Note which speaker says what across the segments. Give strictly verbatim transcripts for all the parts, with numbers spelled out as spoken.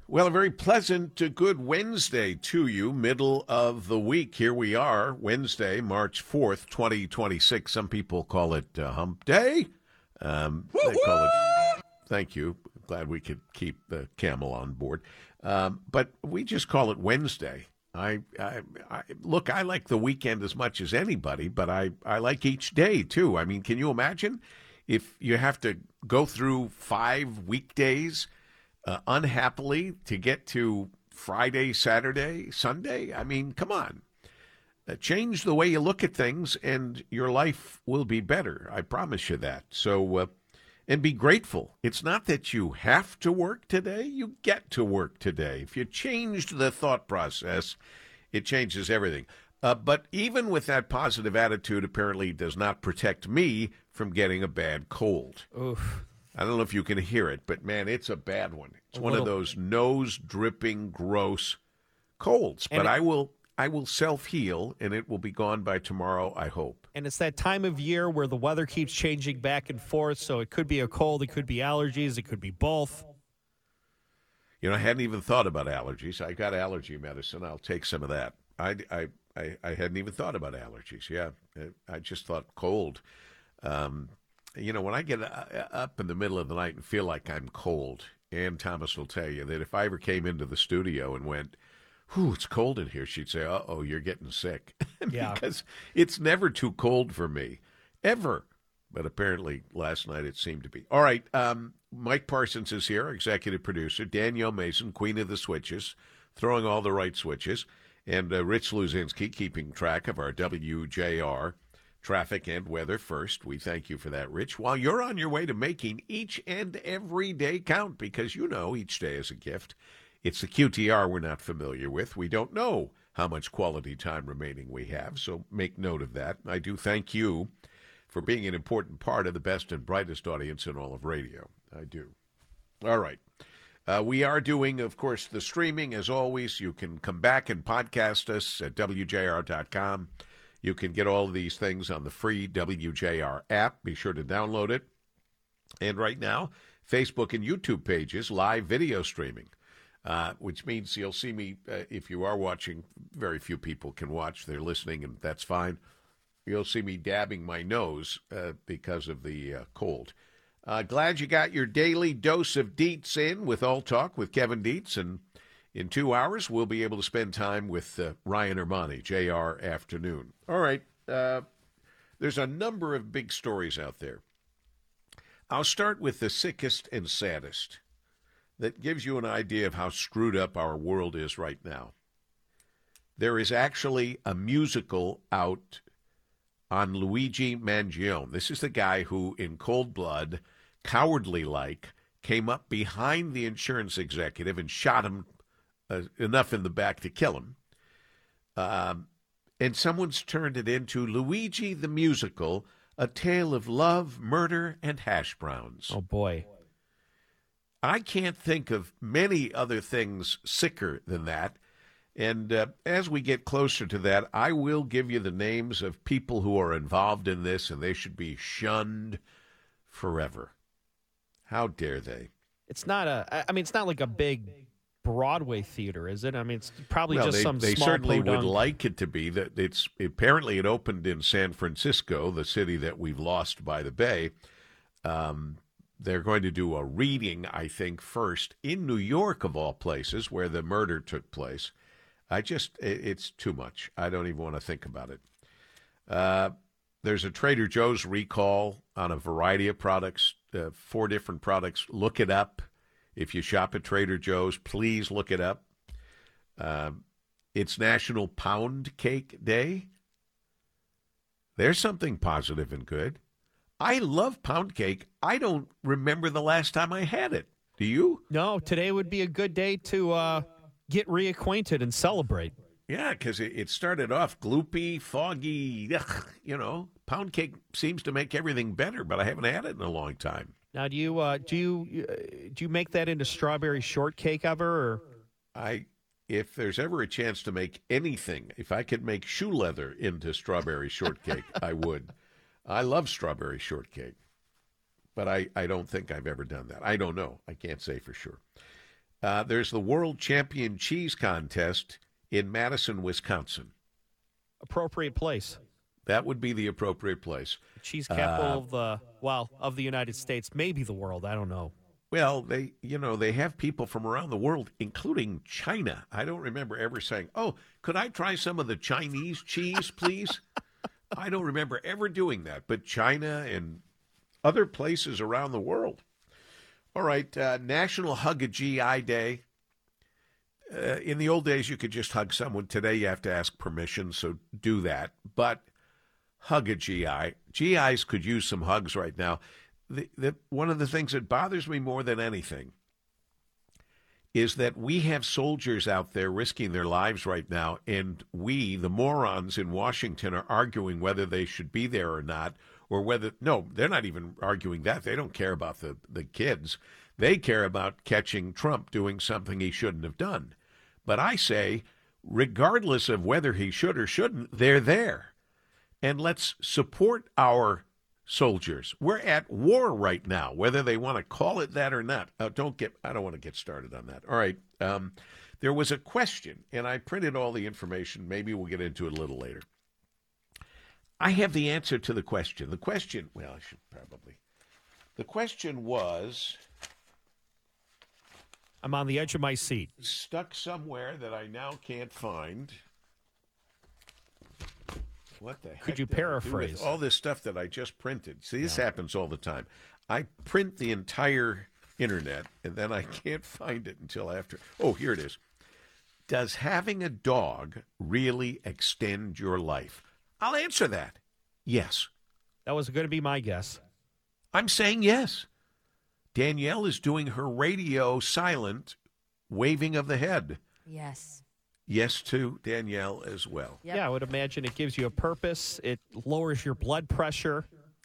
Speaker 1: Well, a very pleasant, uh, good Wednesday to you, middle of the week. Here we are, Wednesday, March fourth, twenty twenty-six. Some people call it uh, Hump Day. Um, they call it, thank you. Glad we could keep the camel on board. Um, but we just call it Wednesday. I, I, I look, I like the weekend as much as anybody, but I, I like each day, too. I mean, can you imagine if you have to go through five weekdays Uh, unhappily to get to Friday, Saturday, Sunday? I mean, come on. Uh, change the way you look at things and your life will be better. I promise you that. So, uh, and be grateful. It's not that you have to work today. You get to work today. If you changed the thought process, it changes everything. Uh, but even with that positive attitude, apparently does not protect me from getting a bad cold.
Speaker 2: Oof.
Speaker 1: I don't know if you can hear it, but, man, it's a bad one. It's
Speaker 2: a
Speaker 1: one
Speaker 2: little.
Speaker 1: of those nose-dripping, gross colds.
Speaker 2: And
Speaker 1: but
Speaker 2: it,
Speaker 1: I will I will self-heal, and it will be gone by tomorrow, I hope.
Speaker 2: And it's that time of year where the weather keeps changing back and forth, so it could be a cold, it could be allergies, it could be both.
Speaker 1: You know, I hadn't even thought about allergies. I got allergy medicine. I'll take some of that. I, I, I, I hadn't even thought about allergies. Yeah, I just thought cold. Um You know, when I get up in the middle of the night and feel like I'm cold, Ann Thomas will tell you that if I ever came into the studio and went, whew, it's cold in here, she'd say, uh-oh, you're getting sick.
Speaker 2: Yeah.
Speaker 1: Because it's never too cold for me, ever. But apparently last night it seemed to be. All right, um, Mike Parsons is here, executive producer. Danielle Mason, queen of the switches, throwing all the right switches. And uh, Rich Luzinski keeping track of our W J R traffic and weather first. We thank you for that, Rich. While you're on your way to making each and every day count, because you know each day is a gift. It's the Q T R we're not familiar with. We don't know how much quality time remaining we have, so make note of that. I do thank you for being an important part of the best and brightest audience in all of radio. I do. All right. Uh, we are doing, of course, the streaming. As always, you can come back and podcast us at W J R dot com. You can get all of these things on the free W J R app. Be sure to download it. And right now, Facebook and YouTube pages, live video streaming, uh, which means you'll see me, uh, if you are watching, very few people can watch. They're listening, and that's fine. You'll see me dabbing my nose uh, because of the uh, cold. Uh, glad you got your daily dose of Dietz in with All Talk with Kevin Dietz, and in two hours, we'll be able to spend time with uh, Ryan Ermani, J R Afternoon. All right. Uh, there's a number of big stories out there. I'll start with the sickest and saddest. That gives you an idea of how screwed up our world is right now. There is actually a musical out on Luigi Mangione. This is the guy who, in cold blood, cowardly-like, came up behind the insurance executive and shot him Uh, enough in the back to kill him. Um, and someone's turned it into Luigi the Musical, a tale of love, murder, and hash browns.
Speaker 2: Oh, boy.
Speaker 1: I can't think of many other things sicker than that. And uh, as we get closer to that, I will give you the names of people who are involved in this, and they should be shunned forever. How dare they?
Speaker 2: It's not a, I mean, it's not like a big Broadway theater, is it? I mean, it's probably
Speaker 1: well,
Speaker 2: just
Speaker 1: they,
Speaker 2: some
Speaker 1: they
Speaker 2: small
Speaker 1: certainly
Speaker 2: podunk.
Speaker 1: would like it to be. That it's apparently it opened in San Francisco, the city that we've lost by the bay. Um, they're going to do a reading, I think, first in New York, of all places, where the murder took place. I just, it, it's too much. I don't even want to think about it. Uh, there's a Trader Joe's recall on a variety of products, uh, four different products. Look it up. If you shop at Trader Joe's, please look it up. Uh, it's National Pound Cake Day. There's something positive and good. I love pound cake. I don't remember the last time I had it. Do you?
Speaker 2: No, today would be a good day to uh, get reacquainted and celebrate.
Speaker 1: Yeah, because it, it started off gloopy, foggy, ugh, you know. Pound cake seems to make everything better, but I haven't had it in a long time.
Speaker 2: Now, do you uh, do you uh, do you make that into strawberry shortcake ever? Or?
Speaker 1: I, if there's ever a chance to make anything, if I could make shoe leather into strawberry shortcake, I would. I love strawberry shortcake, but I, I don't think I've ever done that. I don't know. I can't say for sure. Uh, there's the World Champion Cheese Contest in Madison, Wisconsin.
Speaker 2: Appropriate place.
Speaker 1: That would be the appropriate place.
Speaker 2: The cheese capital
Speaker 1: Uh,
Speaker 2: of the, well, of the United States, maybe the world. I don't know.
Speaker 1: Well, they, you know, they have people from around the world, including China. I don't remember ever saying, "Oh, could I try some of the Chinese cheese, please?" I don't remember ever doing that. But China and other places around the world. All right, uh, National Hug a G I Day. Uh, in the old days, you could just hug someone. Today, you have to ask permission, so do that. But hug a G I. G Is could use some hugs right now. The, the, one of the things that bothers me more than anything is that we have soldiers out there risking their lives right now, and we, the morons in Washington, are arguing whether they should be there or not, or whether, no, they're not even arguing that. They don't care about the, the kids. They care about catching Trump doing something he shouldn't have done. But I say, regardless of whether he should or shouldn't, they're there. And let's support our soldiers. We're at war right now, whether they want to call it that or not. Oh, don't get, I don't want to get started on that. All right. Um, there was a question, and I printed all the information. Maybe we'll get into it a little later. I have the answer to the question. The question, well, I should probably. The question was.
Speaker 2: I'm on the edge of my seat.
Speaker 1: Stuck somewhere that I now can't find. What the heck?
Speaker 2: Could you
Speaker 1: did I do
Speaker 2: paraphrase?
Speaker 1: with all this stuff that I just printed? See, this
Speaker 2: Yeah.
Speaker 1: happens all the time. I print the entire internet, and then I can't find it until after. Oh, here it is. Does having a dog really extend your life? I'll answer that. Yes.
Speaker 2: That was going to be my guess.
Speaker 1: I'm saying yes. Danielle is doing her radio silent waving of the head.
Speaker 3: Yes.
Speaker 1: Yes to Danielle as well.
Speaker 3: Yep.
Speaker 2: Yeah, I would imagine it gives you a purpose. It lowers your blood pressure.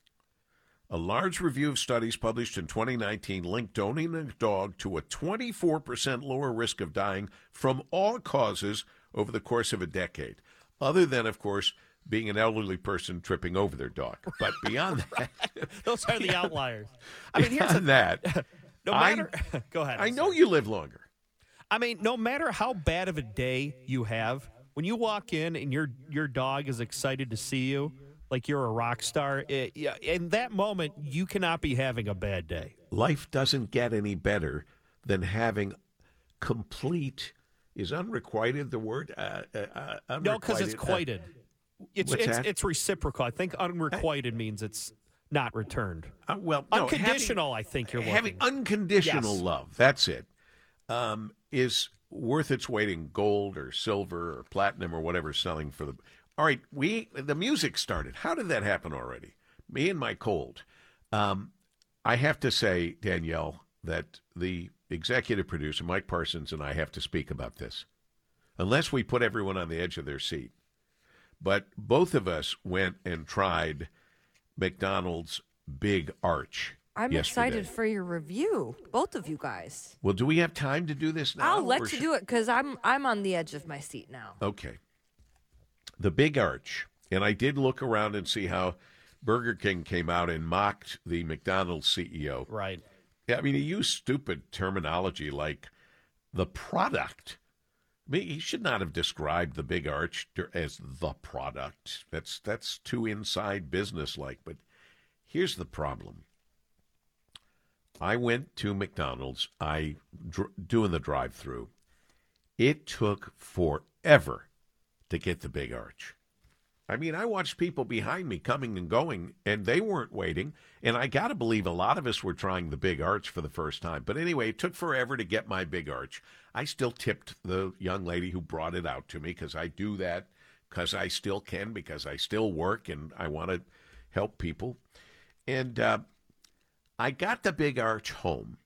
Speaker 1: A large review of studies published in twenty nineteen linked owning a dog to a twenty-four percent lower risk of dying from all causes over the course of a decade, other than, of course, being an elderly person tripping over their dog. But beyond that,
Speaker 2: Those are the outliers. I mean, here's
Speaker 1: beyond that,
Speaker 2: no
Speaker 1: I-
Speaker 2: matter. Go ahead.
Speaker 1: I
Speaker 2: I'm
Speaker 1: know
Speaker 2: sorry.
Speaker 1: you live longer.
Speaker 2: I mean, no matter how bad of a day you have, when you walk in and your your dog is excited to see you, like you're a rock star, it, yeah, in that moment, you cannot be having a bad day.
Speaker 1: Life doesn't get any better than having complete, is unrequited the word? Uh, uh, uh,
Speaker 2: No, because it's
Speaker 1: unrequited, uh,
Speaker 2: quieted. It's
Speaker 1: what's
Speaker 2: it's
Speaker 1: that?
Speaker 2: it's reciprocal. I think unrequited means it's not returned.
Speaker 1: Uh, well, no,
Speaker 2: Unconditional, I think you're
Speaker 1: having,
Speaker 2: looking.
Speaker 1: having unconditional
Speaker 2: Yes.
Speaker 1: love. That's it. Um, is worth its weight in gold or silver or platinum or whatever's selling for the. All right, we the music started. How did that happen already? Me and my cold. Um, I have to say, Danielle, that the executive producer, Mike Parsons, and I have to speak about this, unless we put everyone on the edge of their seat. But both of us went and tried McDonald's Big Arch.
Speaker 3: I'm
Speaker 1: yesterday.
Speaker 3: excited for your review, both of you guys.
Speaker 1: Well, do we have time to do this now?
Speaker 3: I'll let
Speaker 1: or
Speaker 3: you
Speaker 1: should-
Speaker 3: do it because I'm I'm on the edge of my seat now.
Speaker 1: Okay. The Big Arch. And I did look around and see how Burger King came out and mocked the McDonald's C E O.
Speaker 2: Right.
Speaker 1: Yeah, I mean, he used stupid terminology like the product. I mean, he should not have described the Big Arch as the product. That's that's too inside business like. But here's the problem. I went to McDonald's. I dr- doing the drive-through. It took forever to get the Big Arch. I mean, I watched people behind me coming and going, and they weren't waiting. And I got to believe a lot of us were trying the Big Arch for the first time. But anyway, it took forever to get my Big Arch. I still tipped the young lady who brought it out to me because I do that because I still can, because I still work and I want to help people. And uh, I got the Big Arch home.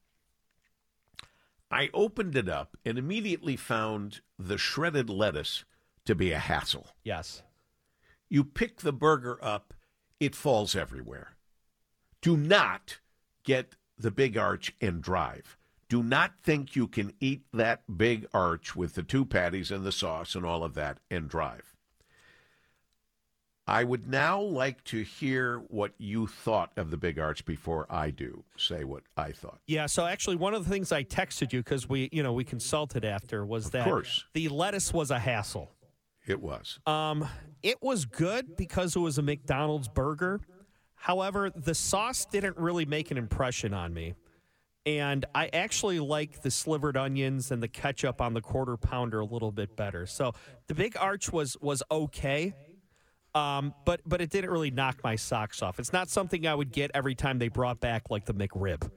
Speaker 1: I opened it up and immediately found the shredded lettuce to be a hassle.
Speaker 2: Yes.
Speaker 1: You pick the burger up, it falls everywhere. Do not get the Big Arch and drive. Do not think you can eat that Big Arch with the two patties and the sauce and all of that and drive. I would now like to hear what you thought of the Big Arch before I do say what I thought.
Speaker 2: Yeah, so actually one of the things I texted you because we, you know, we consulted after was
Speaker 1: Of
Speaker 2: that
Speaker 1: course.
Speaker 2: the lettuce was a hassle.
Speaker 1: It was.
Speaker 2: Um, it was good because it was a McDonald's burger. However, the sauce didn't really make an impression on me. And I actually like the slivered onions and the ketchup on the quarter pounder a little bit better. So the Big Arch was was okay. Um, but but it didn't really knock my socks off. It's not something I would get every time they brought back like the McRib.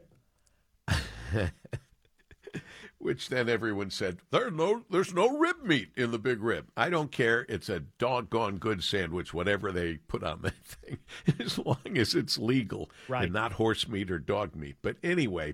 Speaker 1: Which then everyone said, there's no, there's no rib meat in the Big Rib. I don't care. It's a doggone good sandwich, whatever they put on that thing, as long as it's legal
Speaker 2: Right.
Speaker 1: and not horse meat or dog meat. But anyway,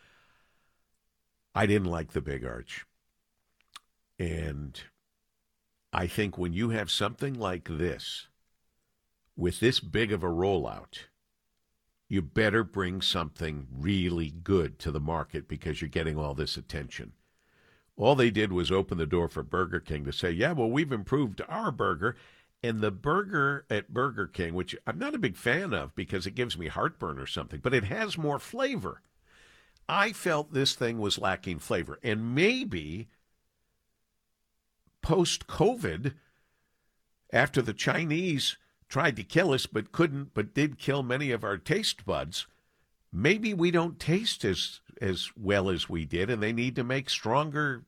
Speaker 1: I didn't like the Big Arch. And I think when you have something like this, with this big of a rollout, you better bring something really good to the market because you're getting all this attention. All they did was open the door for Burger King to say, yeah, well, we've improved our burger. And the burger at Burger King, which I'm not a big fan of because it gives me heartburn or something, but it has more flavor. I felt this thing was lacking flavor. And maybe post-COVID, after the Chinese tried to kill us but couldn't, but did kill many of our taste buds, maybe we don't taste as as well as we did, and they need to make stronger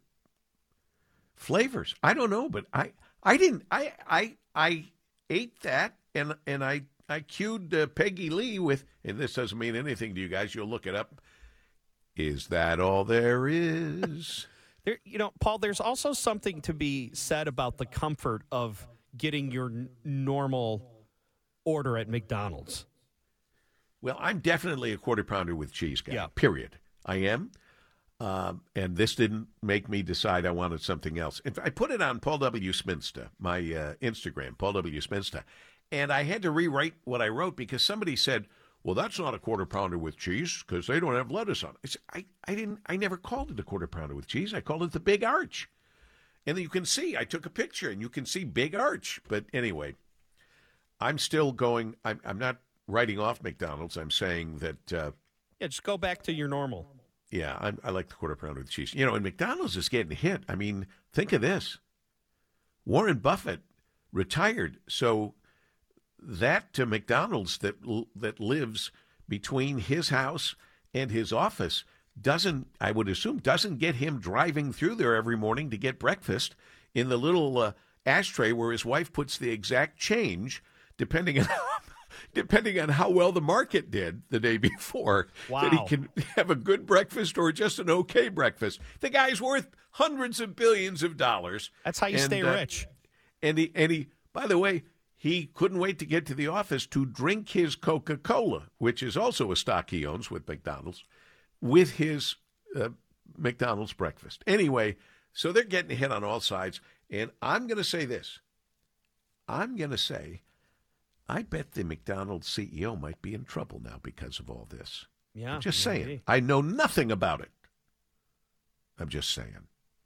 Speaker 1: flavors. I don't know, but I I didn't I I I ate that, and and I I cued uh, Peggy Lee with, and this doesn't mean anything to you guys. You'll look it up. Is that all there is?
Speaker 2: There, you know, Paul, there's also something to be said about the comfort of getting your n- normal order at McDonald's.
Speaker 1: Well, I'm definitely a quarter pounder with cheese guy,
Speaker 2: Yeah.
Speaker 1: period. I am. Um, and this didn't make me decide I wanted something else. In fact, I put it on Paul W. Spinsta, my uh, Instagram, Paul W. Spinsta, and I had to rewrite what I wrote because somebody said, well, that's not a quarter pounder with cheese because they don't have lettuce on it. I, said, I, I, didn't, I never called it a quarter pounder with cheese. I called it the Big Arch. And you can see, I took a picture, and you can see Big Arch. But anyway, I'm still going, I'm, I'm not writing off McDonald's. I'm saying that, uh,
Speaker 2: Yeah, just go back to your normal.
Speaker 1: yeah, I'm, I like the quarter pounder with cheese. You know, and McDonald's is getting hit. I mean, think of this. Warren Buffett retired, so that to McDonald's that that lives between his house and his office doesn't, I would assume, doesn't get him driving through there every morning to get breakfast in the little uh, ashtray where his wife puts the exact change, depending on depending on how well the market did the day before,
Speaker 2: Wow.
Speaker 1: that he can have a good breakfast or just an okay breakfast. The guy's worth hundreds of billions of dollars.
Speaker 2: That's how you
Speaker 1: And,
Speaker 2: stay
Speaker 1: uh,
Speaker 2: rich.
Speaker 1: And he, and he, by the way, he couldn't wait to get to the office to drink his Coca-Cola, which is also a stock he owns with McDonald's, with his uh, McDonald's breakfast. Anyway, so they're getting hit on all sides. And I'm going to say this. I'm going to say, I bet the McDonald's C E O might be in trouble now because of all this.
Speaker 2: Yeah,
Speaker 1: I'm just
Speaker 2: maybe.
Speaker 1: saying. I know nothing about it. I'm just saying.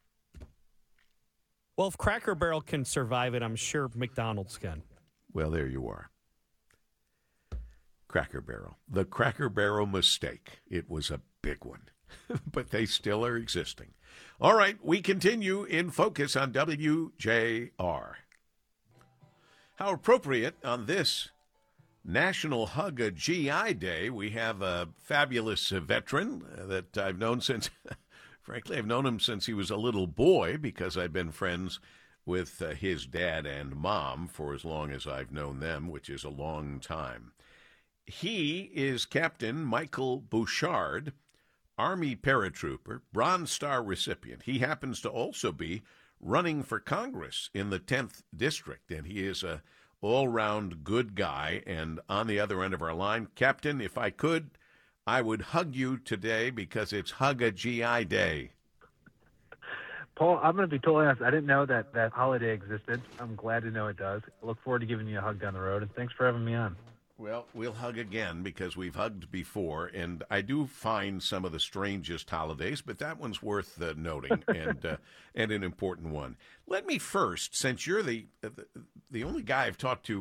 Speaker 2: Well, if Cracker Barrel can survive it, I'm sure McDonald's can.
Speaker 1: Well, there you are. Cracker Barrel. The Cracker Barrel mistake. It was a big one, but they still are existing. All right, we continue in Focus on W J R. How appropriate on this National Hug a G I Day. We have a fabulous uh, veteran that I've known since, frankly, I've known him since he was a little boy because I've been friends with uh, his dad and mom for as long as I've known them, which is a long time. He is Captain Michael Bouchard, Army paratrooper, Bronze Star recipient. He happens to also be running for Congress in the tenth District, and he is a all-round good guy. And on the other end of our line, Captain, if I could, I would hug you today because it's Hug a G I Day.
Speaker 4: Paul, I'm going to be totally honest. I didn't know that that holiday existed. I'm glad to know it does. I look forward to giving you a hug down the road, and thanks for having me on.
Speaker 1: Well, we'll hug again because we've hugged before, and I do find some of the strangest holidays, but that one's worth uh, noting and uh, and an important one. Let me first, since you're the, the the only guy I've talked to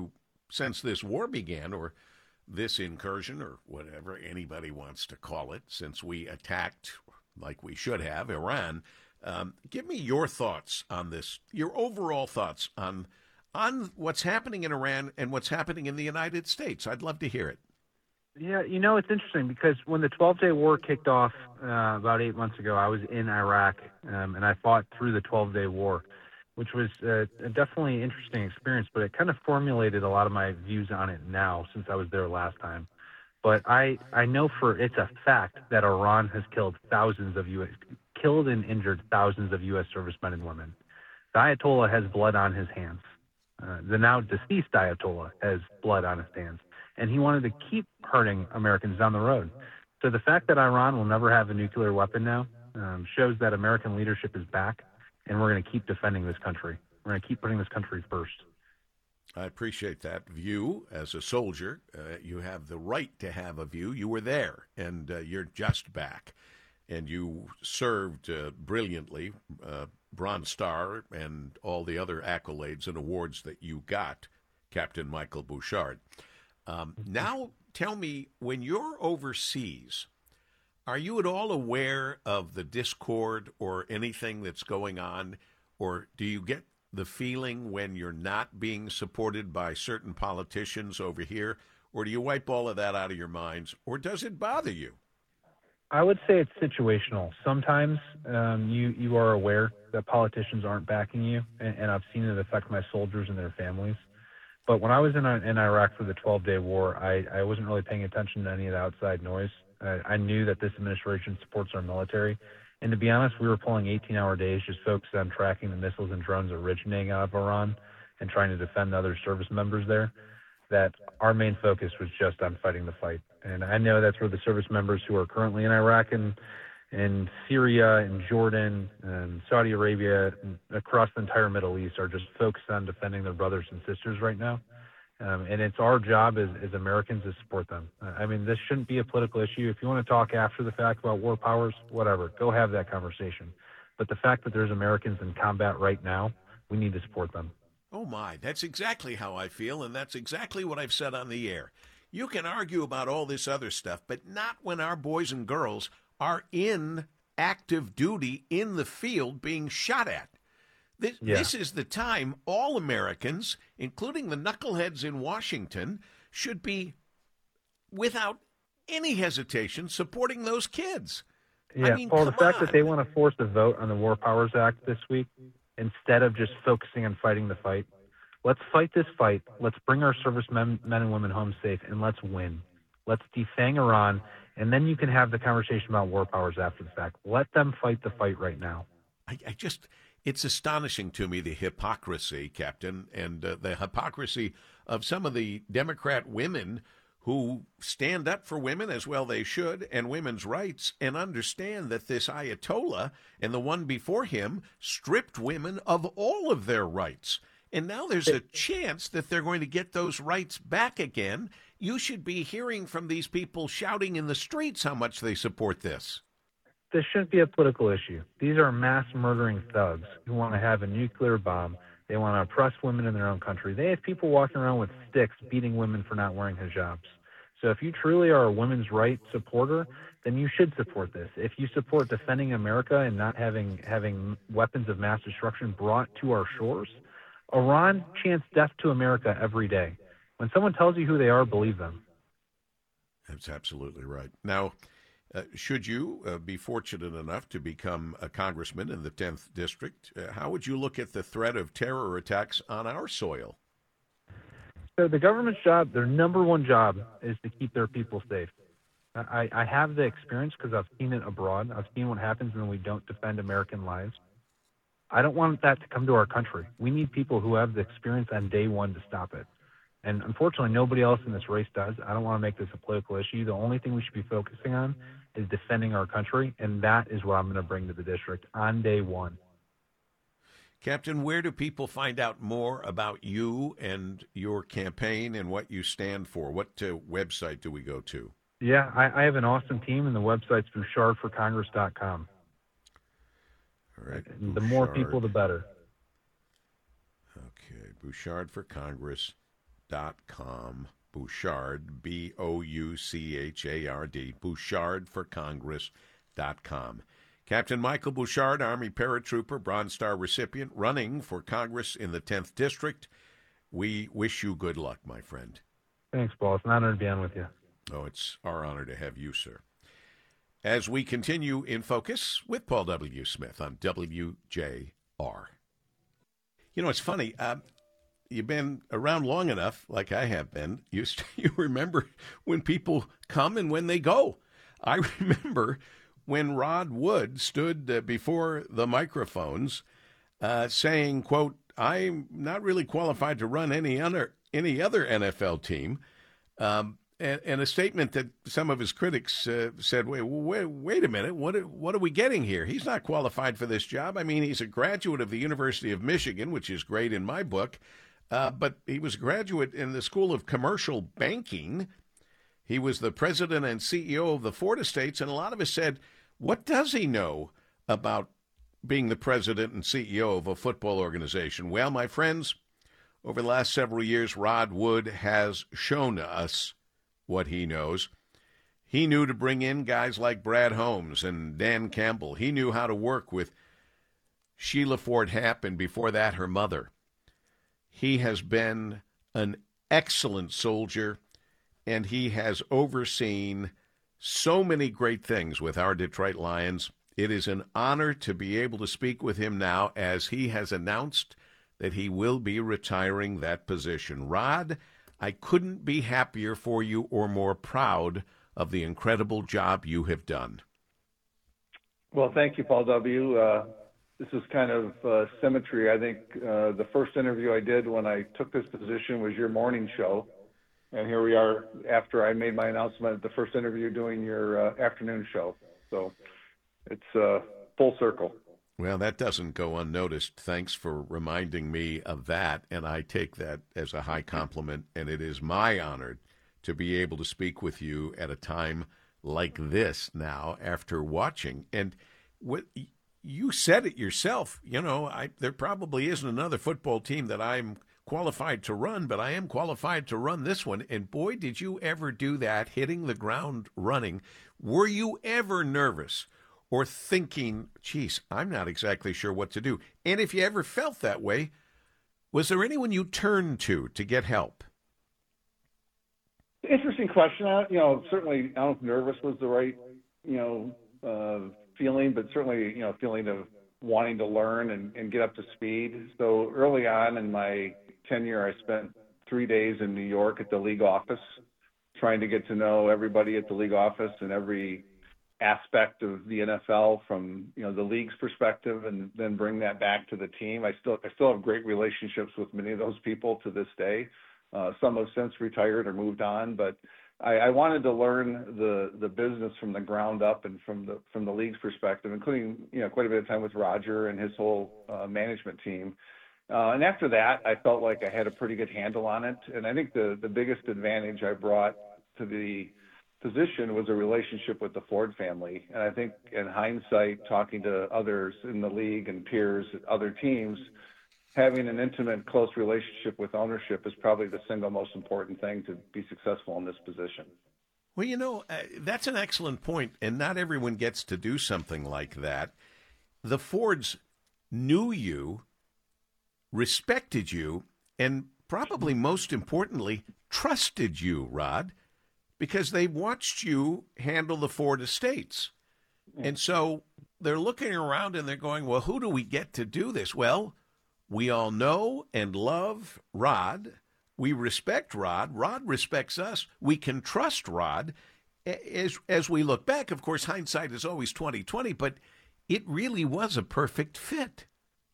Speaker 1: since this war began, or this incursion, or whatever anybody wants to call it, since we attacked, like we should have, Iran. Um, give me your thoughts on this, your overall thoughts on on what's happening in Iran and what's happening in the United States. I'd love to hear it.
Speaker 4: Yeah, you know, it's interesting because when the twelve-day war kicked off uh, about eight months ago, I was in Iraq, um, and I fought through the twelve-day war, which was uh, a definitely interesting experience, but it kind of formulated a lot of my views on it now since I was there last time. But I, I know for it's a fact that Iran has killed thousands of U S killed and injured thousands of U S servicemen and women. The Ayatollah has blood on his hands. Uh, the now deceased Ayatollah has blood on his hands, and he wanted to keep hurting Americans down the road. So the fact that Iran will never have a nuclear weapon now um, shows that American leadership is back, and we're going to keep defending this country. We're going to keep putting this country first.
Speaker 1: I appreciate that view. As a soldier, uh, you have the right to have a view. You were there, and uh, you're just back. And you served uh, brilliantly, uh, Bronze Star and all the other accolades and awards that you got, Captain Michael Bouchard. Um, now, tell me, when you're overseas, are you at all aware of the discord or anything that's going on? Or do you get the feeling when you're not being supported by certain politicians over here? Or do you wipe all of that out of your minds? Or does it bother you?
Speaker 4: I would say it's situational. Sometimes um, you, you are aware that politicians aren't backing you, and, and I've seen it affect my soldiers and their families. But when I was in, in Iraq for the twelve-day war, I, I wasn't really paying attention to any of the outside noise. I, I knew that this administration supports our military. And to be honest, we were pulling eighteen-hour days just focused on tracking the missiles and drones originating out of Iran and trying to defend other service members there, that our main focus was just on fighting the fight. And I know that's where the service members who are currently in Iraq and in Syria and Jordan and Saudi Arabia and across the entire Middle East are just focused on defending their brothers and sisters right now. Um, and it's our job as, as Americans to support them. I mean, this shouldn't be a political issue. If you want to talk after the fact about war powers, whatever, go have that conversation. But the fact that there's Americans in combat right now, we need to support them.
Speaker 1: Oh, my, that's exactly how I feel, and that's exactly what I've said on the air. You can argue about all this other stuff, but not when our boys and girls are in active duty in the field being shot at. This, yeah. this is the time all Americans, including the knuckleheads in Washington, should be, without any hesitation, supporting those kids.
Speaker 4: Yeah,
Speaker 1: I mean,
Speaker 4: well, the fact
Speaker 1: on.
Speaker 4: that they want to force a vote on the War Powers Act this week instead of just focusing on fighting the fight. Let's fight this fight. Let's bring our servicemen men and women home safe, and let's win. Let's defang Iran, and then you can have the conversation about war powers after the fact. Let them fight the fight right now.
Speaker 1: I, I just, it's astonishing to me, the hypocrisy, Captain, and uh, the hypocrisy of some of the Democrat women who stand up for women, as well they should, and women's rights, and understand that this Ayatollah and the one before him stripped women of all of their rights. And now there's a chance that they're going to get those rights back again. You should be hearing from these people shouting in the streets how much they support this.
Speaker 4: This shouldn't be a political issue. These are mass murdering thugs who want to have a nuclear bomb. They want to oppress women in their own country. They have people walking around with sticks beating women for not wearing hijabs. So if you truly are a women's rights supporter, then you should support this. If you support defending America and not having having weapons of mass destruction brought to our shores, Iran chants death to America every day. When someone tells you who they are, believe them.
Speaker 1: That's absolutely right. Now, uh, should you uh, be fortunate enough to become a congressman in the tenth District, uh, how would you look at the threat of terror attacks on our soil?
Speaker 4: So the government's job, their number one job, is to keep their people safe. I, I have the experience because I've seen it abroad. I've seen what happens when we don't defend American lives. I don't want that to come to our country. We need people who have the experience on day one to stop it. And unfortunately, nobody else in this race does. I don't want to make this a political issue. The only thing we should be focusing on is defending our country, and that is what I'm going to bring to the district on day one.
Speaker 1: Captain, where do people find out more about you and your campaign and what you stand for? What uh, website do we go to?
Speaker 4: Yeah, I, I have an awesome team, and the website's bouchard for congress dot com.
Speaker 1: All right.
Speaker 4: And the more people, the better.
Speaker 1: Okay, bouchard for congress dot com. Bouchard, B O U C H A R D, Bouchard for Congress dot com. Captain Michael Bouchard, Army paratrooper, Bronze Star recipient, running for Congress in the tenth District. We wish you good luck, my friend.
Speaker 4: Thanks, Paul. It's an honor to be on with you.
Speaker 1: Oh, it's our honor to have you, sir. As we continue in focus with Paul W. Smith on W J R. You know, it's funny. Uh, you've been around long enough, like I have been. You, you remember when people come and when they go. I remember when Rod Wood stood uh, before the microphones uh, saying, quote, I'm not really qualified to run any other, any other N F L team. Um, and, and a statement that some of his critics uh, said, wait, wait, wait a minute, what are, what are we getting here? He's not qualified for this job. I mean, he's a graduate of the University of Michigan, which is great in my book, uh, but he was a graduate in the School of Commercial Banking. He was the president and C E O of the Ford Estates, and a lot of us said, what does he know about being the president and C E O of a football organization? Well, my friends, over the last several years, Rod Wood has shown us what he knows. He knew to bring in guys like Brad Holmes and Dan Campbell. He knew how to work with Sheila Ford Happ, and before that, her mother. He has been an excellent soldier, and he has overseen so many great things with our Detroit Lions. It is an honor to be able to speak with him now, as he has announced that he will be retiring that position. Rod, I couldn't be happier for you or more proud of the incredible job you have done.
Speaker 5: Well, thank you, Paul W. Uh, this is kind of uh, symmetry. I think uh, the first interview I did when I took this position was your morning show. And here we are after I made my announcement at the first interview doing your uh, afternoon show. So it's uh, full circle.
Speaker 1: Well, that doesn't go unnoticed. Thanks for reminding me of that, and I take that as a high compliment, and it is my honor to be able to speak with you at a time like this now after watching. And what you said it yourself, you know, I, there probably isn't another football team that I'm qualified to run, but I am qualified to run this one. And boy, did you ever do that, hitting the ground running. Were you ever nervous or thinking, geez, I'm not exactly sure what to do? And if you ever felt that way, was there anyone you turned to to get help?
Speaker 5: Interesting question. I, you know, certainly, I don't know if nervous was the right, you know, uh, feeling, but certainly, you know, feeling of wanting to learn and, and get up to speed. So early on in my tenure, I spent three days in New York at the league office, trying to get to know everybody at the league office and every aspect of the N F L from, you know, the league's perspective, and then bring that back to the team. I still I still have great relationships with many of those people to this day. Uh, some have since retired or moved on, but I, I wanted to learn the the business from the ground up and from the from the league's perspective, including, you know, quite a bit of time with Roger and his whole uh, management team. Uh, and after that, I felt like I had a pretty good handle on it. And I think the the biggest advantage I brought to the position was a relationship with the Ford family. And I think in hindsight, talking to others in the league and peers at other teams, having an intimate, close relationship with ownership is probably the single most important thing to be successful in this position.
Speaker 1: Well, you know, uh, that's an excellent point, and not everyone gets to do something like that. The Fords knew you, respected you, and probably most importantly, trusted you, Rod, because they watched you handle the Ford estates. And so they're looking around and they're going, well, who do we get to do this? Well, we all know and love Rod. We respect Rod. Rod respects us. We can trust Rod. As, as we look back, of course, hindsight is always twenty twenty, but it really was a perfect fit.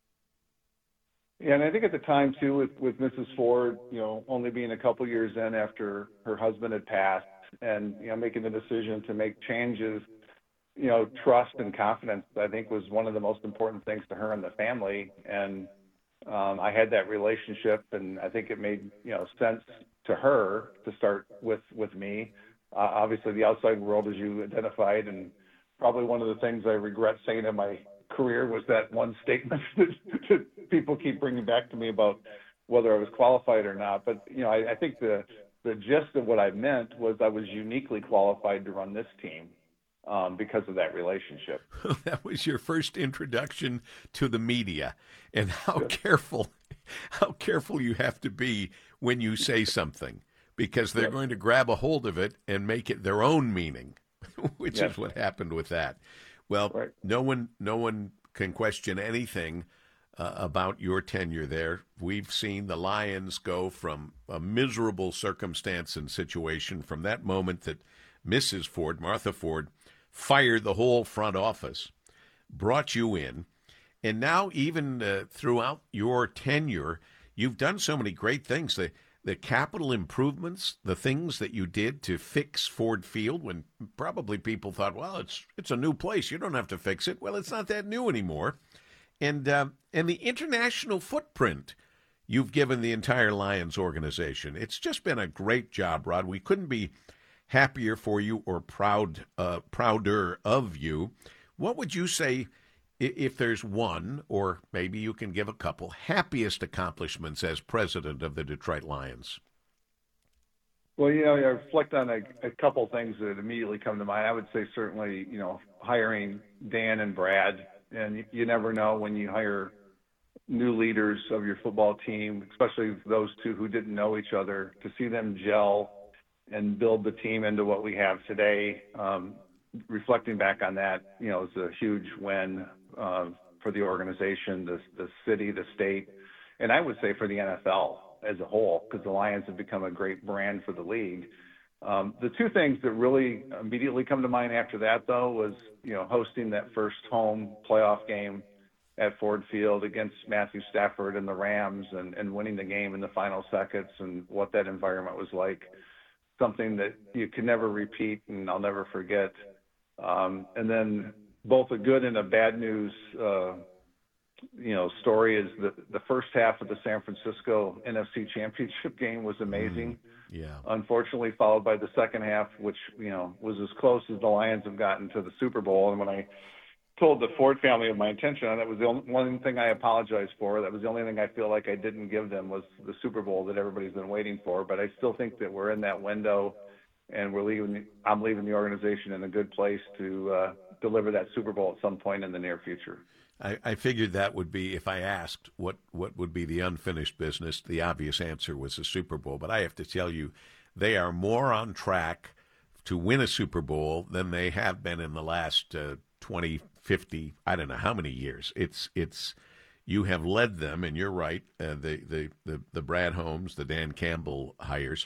Speaker 5: Yeah, and I think at the time, too, with, with Missus Ford, you know, only being a couple years in after her husband had passed and, you know, making the decision to make changes, you know, trust and confidence, I think, was one of the most important things to her and the family. And um, I had that relationship, and I think it made, you know, sense to her to start with, with me. Uh, obviously, the outside world, as you identified, and probably one of the things I regret saying in my career was that one statement that people keep bringing back to me about whether I was qualified or not. But, you know, I, I think the, the gist of what I meant was I was uniquely qualified to run this team um, because of that relationship.
Speaker 1: That was your first introduction to the media, and how careful, how careful you have to be when you say something, because they're yep. going to grab a hold of it and make it their own meaning, which yep. is what happened with that. Well, right. no one, no one can question anything uh, about your tenure there. We've seen the Lions go from a miserable circumstance and situation from that moment that Missus Ford, Martha Ford, fired the whole front office, brought you in, and now even uh, throughout your tenure, you've done so many great things. The, the capital improvements, the things that you did to fix Ford Field when probably people thought, well, it's it's a new place. You don't have to fix it. Well, it's not that new anymore. And, uh, and the international footprint you've given the entire Lions organization. It's just been a great job, Rod. We couldn't be happier for you or proud, uh, prouder of you. What would you say, if there's one, or maybe you can give a couple, happiest accomplishments as president of the Detroit Lions?
Speaker 5: Well, you know, I reflect on a, a couple things that immediately come to mind. I would say certainly, you know, hiring Dan and Brad. And you, you never know when you hire new leaders of your football team, especially those two who didn't know each other, to see them gel and build the team into what we have today. Um, reflecting back on that, you know, it's a huge win uh, for the organization, the, the city, the state, and I would say for the N F L as a whole, because the Lions have become a great brand for the league. Um, the two things that really immediately come to mind after that, though, was, you know, hosting that first home playoff game at Ford Field against Matthew Stafford and the Rams, and, and winning the game in the final seconds, and what that environment was like. Something that you can never repeat, and I'll never forget. Um, and then both a good and a bad news, uh, you know, story is that the first half of the San Francisco N F C Championship game was amazing.
Speaker 1: Mm, yeah. Unfortunately,
Speaker 5: followed by the second half, which, you know, was as close as the Lions have gotten to the Super Bowl. And when I told the Ford family of my intention, and that was the only one thing I apologized for. That was the only thing I feel like I didn't give them, was the Super Bowl that everybody's been waiting for. But I still think that we're in that window, and we're leaving. I'm leaving the organization in a good place to uh, deliver that Super Bowl at some point in the near future.
Speaker 1: I, I figured that would be, if I asked what, what would be the unfinished business, the obvious answer was the Super Bowl. But I have to tell you, they are more on track to win a Super Bowl than they have been in the last uh, twenty, fifty, I don't know how many years. It's it's you have led them, and you're right. Uh, the, the the the Brad Holmes, the Dan Campbell hires,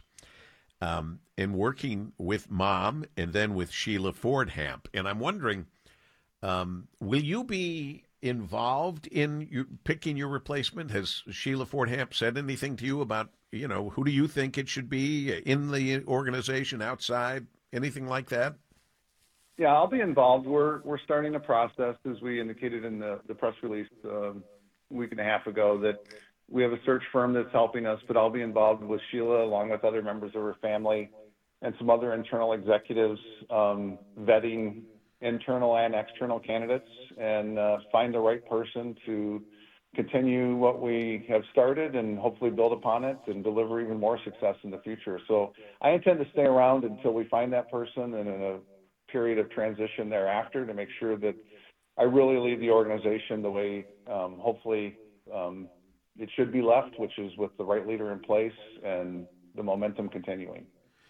Speaker 1: um, and working with Mom and then with Sheila Ford Hamp. And I'm wondering, um, will you be involved in you picking your replacement? Has Sheila Ford Hamp said anything to you about, you know, who do you think it should be in the organization, outside, anything like that?
Speaker 5: Yeah, I'll be involved. We're we're starting a process, as we indicated in the, the press release um, a week and a half ago, that we have a search firm that's helping us, but I'll be involved with Sheila, along with other members of her family and some other internal executives, um, vetting internal and external candidates, and uh, find the right person to continue what we have started and hopefully build upon it and deliver even more success in the future. So I intend to stay around until we find that person, and in a period of transition thereafter, to make sure that I really lead the organization the way um, hopefully um, it should be left, which is with the right leader in place and the momentum continuing.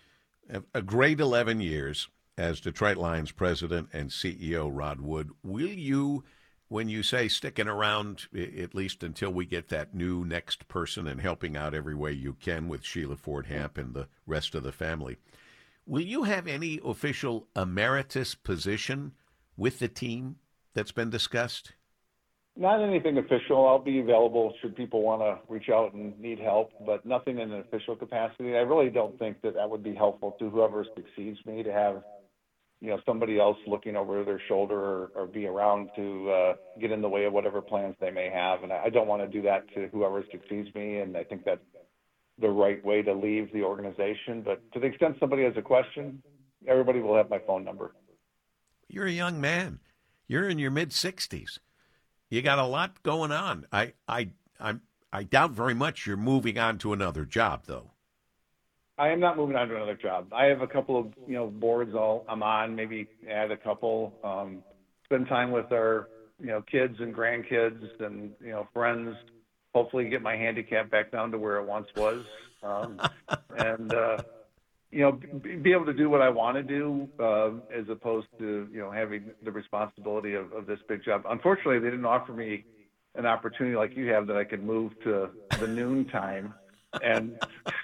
Speaker 1: A great eleven years as Detroit Lions president and C E O, Rod Wood. Will you, when you say sticking around at least until we get that new next person and helping out every way you can with Sheila Ford Hamp and the rest of the family, will you have any official emeritus position with the team that's been discussed?
Speaker 5: Not anything official. I'll be available should people want to reach out and need help, but nothing in an official capacity. I really don't think that that would be helpful to whoever succeeds me, to have, you know, somebody else looking over their shoulder, or, or be around to uh, get in the way of whatever plans they may have. And I don't want to do that to whoever succeeds me, and I think that's the right way to leave the organization. But to the extent somebody has a question, everybody will have my phone number.
Speaker 1: You're a young man. You're in your mid sixties. You got a lot going on. I, I, I'm, I doubt very much you're moving on to another job, though.
Speaker 5: I am not moving on to another job. I have a couple of, you know, boards I'll, I'm on, maybe add a couple, um, spend time with our, you know, kids and grandkids and, you know, friends, hopefully get my handicap back down to where it once was. Um, and, uh, you know, be, be able to do what I want to do, uh, as opposed to, you know, having the responsibility of, of this big job. Unfortunately, they didn't offer me an opportunity like you have that I could move to the noon time and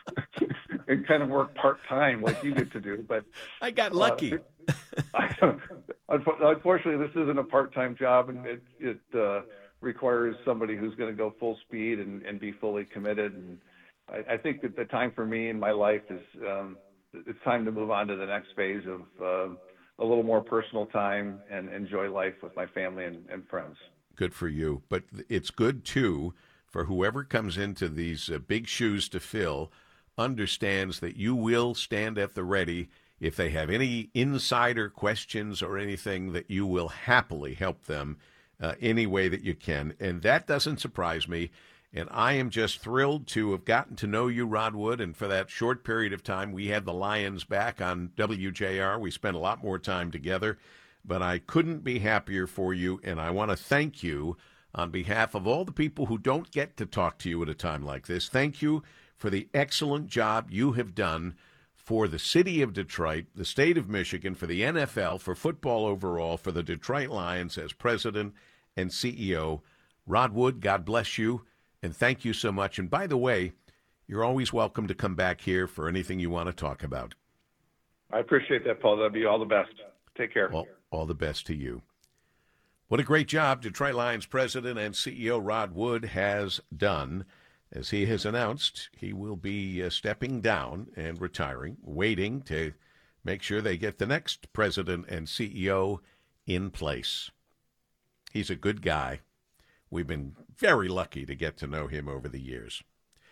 Speaker 5: and kind of work part-time like you get to do. But
Speaker 1: I got lucky.
Speaker 5: Uh, unfortunately, this isn't a part-time job, and it, it uh, requires somebody who's going to go full speed and, and be fully committed. And I, I think that the time for me in my life is um, it's time to move on to the next phase of uh, a little more personal time and enjoy life with my family and, and friends.
Speaker 1: Good for you. But it's good, too, for whoever comes into these uh, big shoes to fill, understands that you will stand at the ready if they have any insider questions or anything, that you will happily help them uh, any way that you can. And that doesn't surprise me. And I am just thrilled to have gotten to know you, Rod Wood. And for that short period of time, we had the Lions back on W J R. We spent a lot more time together. But I couldn't be happier for you. And I want to thank you on behalf of all the people who don't get to talk to you at a time like this. Thank you for the excellent job you have done for the city of Detroit, the state of Michigan, for the N F L, for football overall, for the Detroit Lions as president and C E O. Rod Wood, God bless you, and thank you so much. And by the way, you're always welcome to come back here for anything you want to talk about.
Speaker 5: I appreciate that, Paul. That'd be all the best. Take care.
Speaker 1: All, all the best to you. What a great job Detroit Lions president and C E O Rod Wood has done. As he has announced, he will be uh, stepping down and retiring, waiting to make sure they get the next president and C E O in place. He's a good guy. We've been very lucky to get to know him over the years.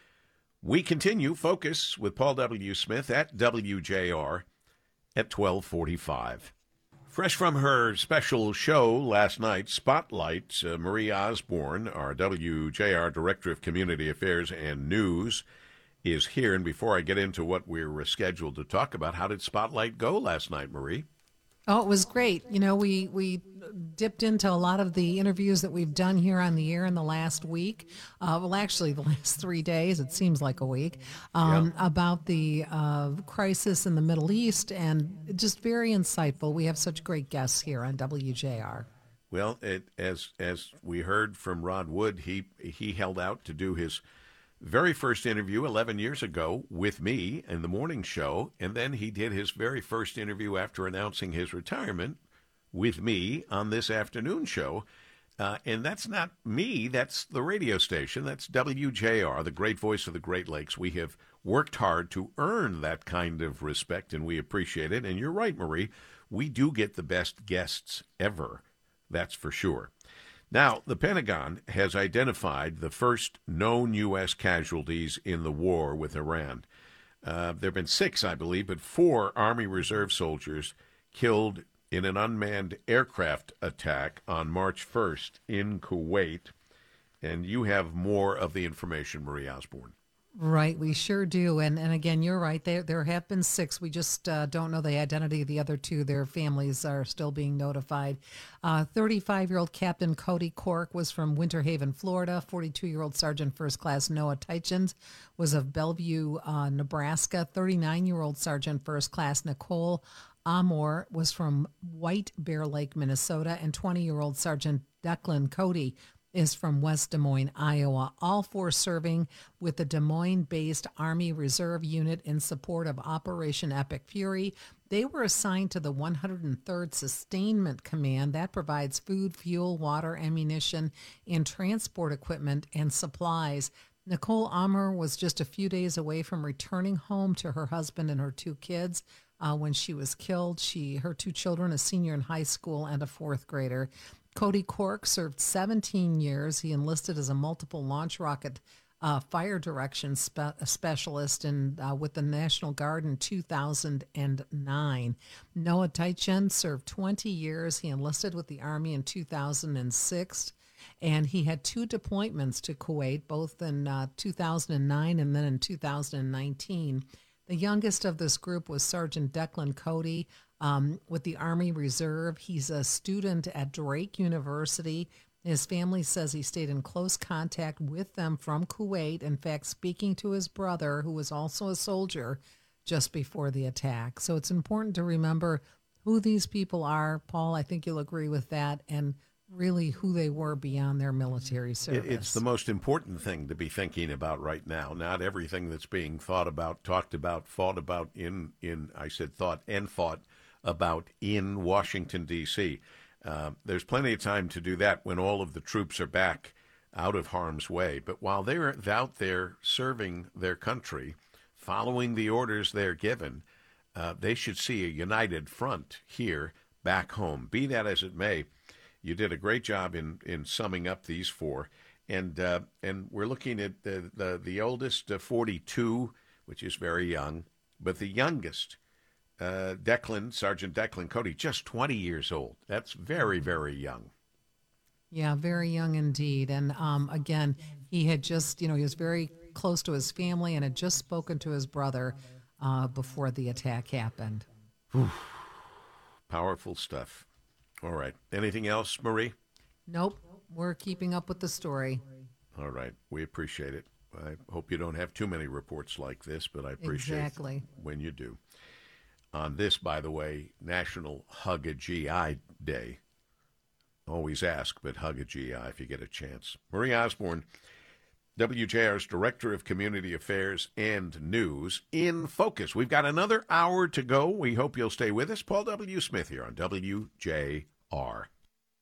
Speaker 1: We continue Focus with Paul W. Smith at W J R at twelve forty-five. Fresh from her special show last night, Spotlight, uh, Marie Osborne, our W J R Director of Community Affairs and News, is here. And before I get into what we're scheduled to talk about, how did Spotlight go last night, Marie?
Speaker 6: Oh, it was great. You know, we, we dipped into a lot of the interviews that we've done here on the air in the last week. Uh, well, actually, the last three days, it seems like a week, um, yeah. about the uh, crisis in the Middle East, and just very insightful. We have such great guests here on W J R.
Speaker 1: Well, it, as as we heard from Rod Wood, he he held out to do his very first interview eleven years ago with me in the morning show, and then he did his very first interview after announcing his retirement with me on this afternoon show. Uh, and that's not me, that's the radio station. That's W J R, the great voice of the Great Lakes. We have worked hard to earn that kind of respect, and we appreciate it. And you're right, Marie, we do get the best guests ever, that's for sure. Now, the Pentagon has identified the first known U S casualties in the war with Iran. Uh, there have been six, I believe, but four Army Reserve soldiers killed in an unmanned aircraft attack on March first in Kuwait. And you have more of the information, Marie Osborne.
Speaker 6: Right, we sure do. And and again, you're right. There there have been six. We just uh, don't know the identity of the other two. Their families are still being notified. Uh, thirty-five-year-old Captain Cody Cork was from Winter Haven, Florida. forty-two-year-old Sergeant First Class Noah Tychens was of Bellevue, uh, Nebraska. thirty-nine-year-old Sergeant First Class Nicole Amor was from White Bear Lake, Minnesota. And twenty-year-old Sergeant Declan Cody is from West Des Moines, Iowa, all four serving with the Des Moines-based Army Reserve Unit in support of Operation Epic Fury. They were assigned to the one hundred third Sustainment Command that provides food, fuel, water, ammunition, and transport equipment and supplies. Nicole Amor was just a few days away from returning home to her husband and her two kids uh, when she was killed. She, her two children, a senior in high school and a fourth grader. Cody Cork served seventeen years. He enlisted as a multiple launch rocket uh, fire direction spe- specialist in, uh, with the National Guard in two thousand nine. Noah Tychen served twenty years. He enlisted with the Army in two thousand six. And he had two deployments to Kuwait, both in uh, two thousand nine and then in two thousand nineteen. The youngest of this group was Sergeant Declan Cody um, with the Army Reserve. He's a student at Drake University. His family says he stayed in close contact with them from Kuwait, in fact, speaking to his brother, who was also a soldier, just before the attack. So it's important to remember who these people are. Paul, I think you'll agree with that, and really who they were beyond their military service.
Speaker 1: It's the most important thing to be thinking about right now. Not everything that's being thought about, talked about, fought about in, in I said thought and fought about in Washington, D C Uh, there's plenty of time to do that when all of the troops are back out of harm's way. But while they're out there serving their country, following the orders they're given, uh, they should see a united front here back home. Be that as it may, you did a great job in, in summing up these four. And uh, and we're looking at the, the, the oldest, uh, forty-two, which is very young, but the youngest, Uh, Declan, Sergeant Declan Cody, just twenty years old. That's very, very young.
Speaker 6: Yeah, very young indeed. And um, again, he had just, you know, he was very close to his family and had just spoken to his brother uh, before the attack happened.
Speaker 1: Whew. Powerful stuff. All right. Anything else, Marie?
Speaker 6: Nope. We're keeping up with the story.
Speaker 1: All right. We appreciate it. I hope you don't have too many reports like this, but I appreciate
Speaker 6: Exactly.
Speaker 1: when you do. On this, by the way, National Hug a G I Day. Always ask, but hug a G I if you get a chance. Marie Osborne, W J R's Director of Community Affairs and News, in focus. We've got another hour to go. We hope you'll stay with us. Paul W. Smith here on W J R.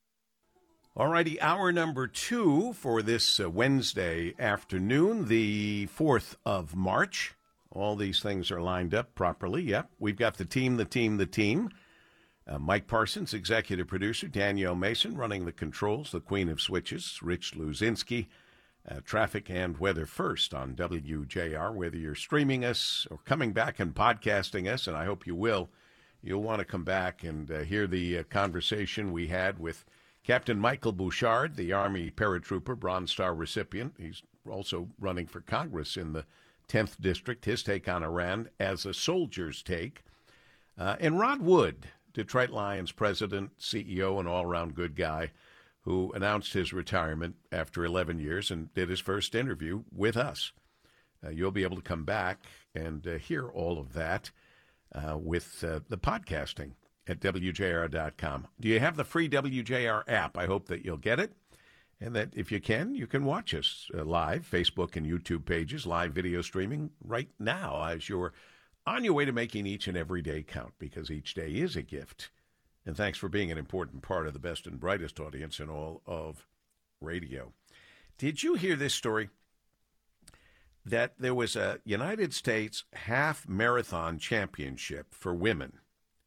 Speaker 1: All righty, hour number two for this uh, Wednesday afternoon, the fourth of March. All these things are lined up properly. Yep, we've got the team, the team, the team. Uh, Mike Parsons, executive producer. Danielle Mason running the controls, the queen of switches. Rich Luzinski, uh, traffic and weather first on W J R. Whether you're streaming us or coming back and podcasting us, and I hope you will, you'll want to come back and uh, hear the uh, conversation we had with Captain Michael Bouchard, the Army paratrooper, Bronze Star recipient. He's also running for Congress in the tenth District, his take on Iran as a soldier's take. Uh, and Rod Wood, Detroit Lions president, C E O, and all-around good guy, who announced his retirement after eleven years and did his first interview with us. Uh, you'll be able to come back and uh, hear all of that uh, with uh, the podcasting at W J R dot com. Do you have the free W J R app? I hope that you'll get it. And that if you can, you can watch us uh, live, Facebook and YouTube pages, live video streaming right now as you're on your way to making each and every day count, because each day is a gift. And thanks for being an important part of the best and brightest audience in all of radio. Did you hear this story? That there was a United States half marathon championship for women.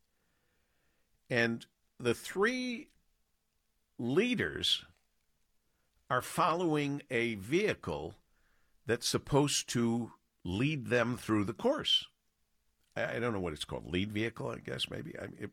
Speaker 1: And the three leaders are following a vehicle that's supposed to lead them through the course. I, I don't know what it's called. Lead vehicle, I guess, maybe. I, it,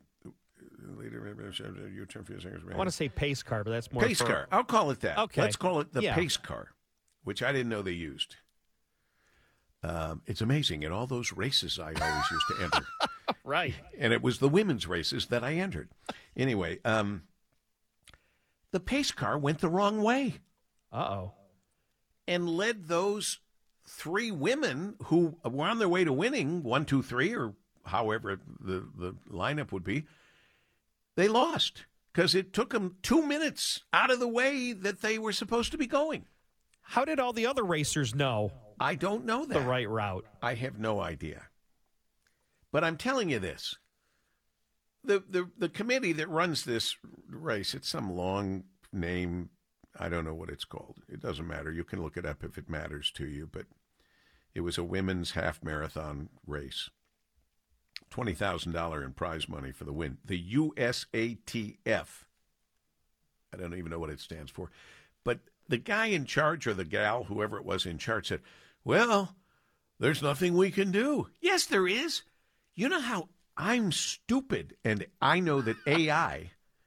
Speaker 2: I want to say pace car, but that's more
Speaker 1: pace
Speaker 2: for...
Speaker 1: car. I'll call it that.
Speaker 2: Okay.
Speaker 1: Let's call it the
Speaker 2: Yeah.
Speaker 1: pace car, which I didn't know they used. Um, it's amazing. In all those races I always used to enter.
Speaker 2: Right.
Speaker 1: And it was the women's races that I entered. Anyway, um, the pace car went the wrong way.
Speaker 2: Uh-oh.
Speaker 1: And led those three women who were on their way to winning, one, two, three, or however the, the lineup would be. They lost because it took them two minutes out of the way that they were supposed to be going.
Speaker 2: How did all the other racers know
Speaker 1: I don't know that.
Speaker 2: the right route?
Speaker 1: I have no idea. But I'm telling you this. The, the, the committee that runs this race, it's some long name. I don't know what it's called. It doesn't matter. You can look it up if it matters to you. But it was a women's half marathon race. twenty thousand dollars in prize money for the win. The U S A T F. I don't even know what it stands for. But the guy in charge, or the gal, whoever it was in charge, said, well, there's nothing we can do. Yes, there is. You know how I'm stupid, and I know that A I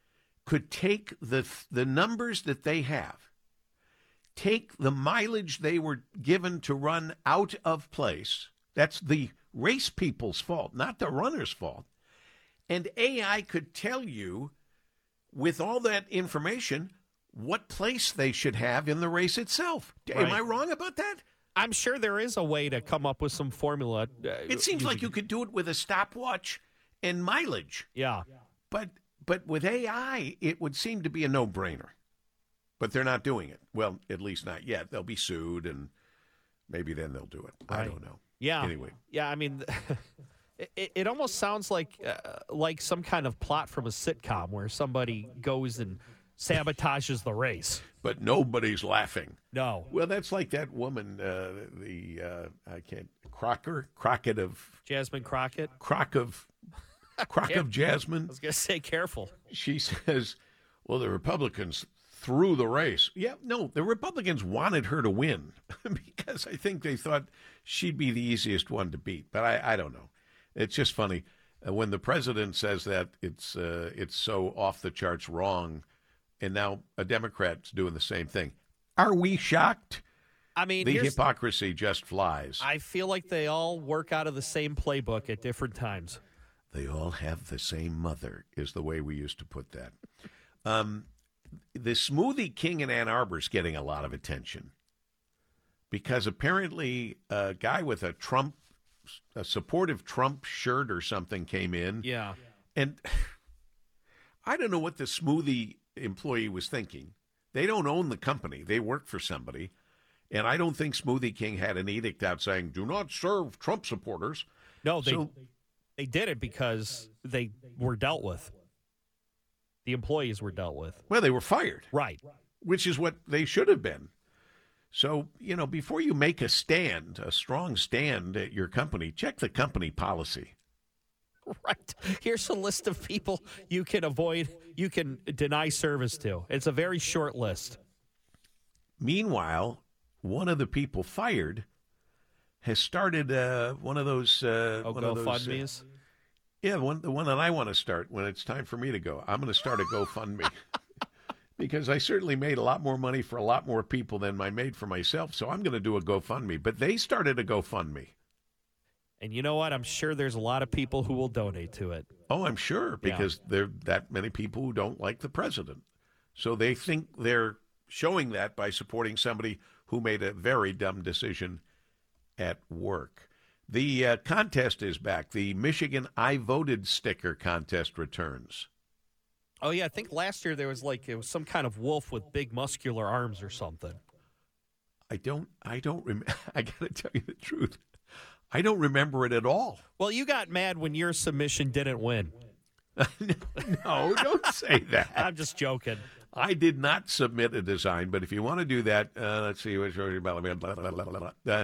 Speaker 1: could take the the numbers that they have, take the mileage they were given to run out of place. That's the race people's fault, not the runner's fault. And A I could tell you, with all that information, what place they should have in the race itself. Right. Am I wrong about that?
Speaker 2: I'm sure there is a way to come up with some formula. Uh,
Speaker 1: it seems like you could do it with a stopwatch and mileage.
Speaker 2: Yeah.
Speaker 1: But but with A I, it would seem to be a no-brainer. But they're not doing it. Well, at least not yet. They'll be sued, and maybe then they'll do it. Right. I don't know.
Speaker 2: Yeah.
Speaker 1: Anyway.
Speaker 2: Yeah, I mean, it, it almost sounds like uh, like some kind of plot from a sitcom where somebody goes and sabotages the race.
Speaker 1: But nobody's laughing.
Speaker 2: No.
Speaker 1: Well, that's like that woman, uh, the, uh, I can't, Crocker? Crockett of...
Speaker 2: Jasmine Crockett?
Speaker 1: Crock of... Crock of Jasmine.
Speaker 2: I was going to say, careful.
Speaker 1: She says, well, the Republicans threw the race. Yeah, no, the Republicans wanted her to win because I think they thought she'd be the easiest one to beat. But I, I don't know. It's just funny. Uh, when the president says that, it's uh, it's so off the charts wrong. And now a Democrat's doing the same thing. Are we shocked?
Speaker 2: I mean,
Speaker 1: the hypocrisy just flies.
Speaker 2: I feel like they all work out of the same playbook at different times.
Speaker 1: They all have the same mother, is the way we used to put that. Um, the Smoothie King in Ann Arbor is getting a lot of attention because apparently a guy with a Trump, a supportive Trump shirt or something came in.
Speaker 2: Yeah.
Speaker 1: And I don't know what the smoothie employee was thinking. They don't own the company. They work for somebody. And I don't think Smoothie King had an edict out saying, do not serve Trump supporters.
Speaker 2: No, they
Speaker 1: so,
Speaker 2: they did it because they were dealt with. The employees were dealt with.
Speaker 1: Well, they were fired.
Speaker 2: Right.
Speaker 1: Which is what they should have been. So, you know, before you make a stand, a strong stand at your company, check the company policy.
Speaker 2: Right. Here's a list of people you can avoid, you can deny service to. It's a very short list.
Speaker 1: Meanwhile, one of the people fired has started uh, one of those. Uh,
Speaker 2: oh,
Speaker 1: one of those,
Speaker 2: GoFundMes?
Speaker 1: Uh, yeah, one, the one that I want to start when it's time for me to go. I'm going to start a GoFundMe because I certainly made a lot more money for a lot more people than I made for myself. So I'm going to do a GoFundMe. But they started a GoFundMe.
Speaker 2: And you know what? I'm sure there's a lot of people who will donate to it.
Speaker 1: Oh, I'm sure, because yeah. there are that many people who don't like the president. So they think they're showing that by supporting somebody who made a very dumb decision at work. The uh, contest is back. The Michigan I Voted sticker contest returns.
Speaker 2: Oh, yeah. I think last year there was like it was some kind of wolf with big muscular arms or something.
Speaker 1: I don't, I don't remember. I got to tell you the truth. I don't remember it at all.
Speaker 2: Well, you got mad when your submission didn't win.
Speaker 1: No, don't say that.
Speaker 2: I'm just joking.
Speaker 1: I did not submit a design, but if you want to do that, uh, let's see. Uh,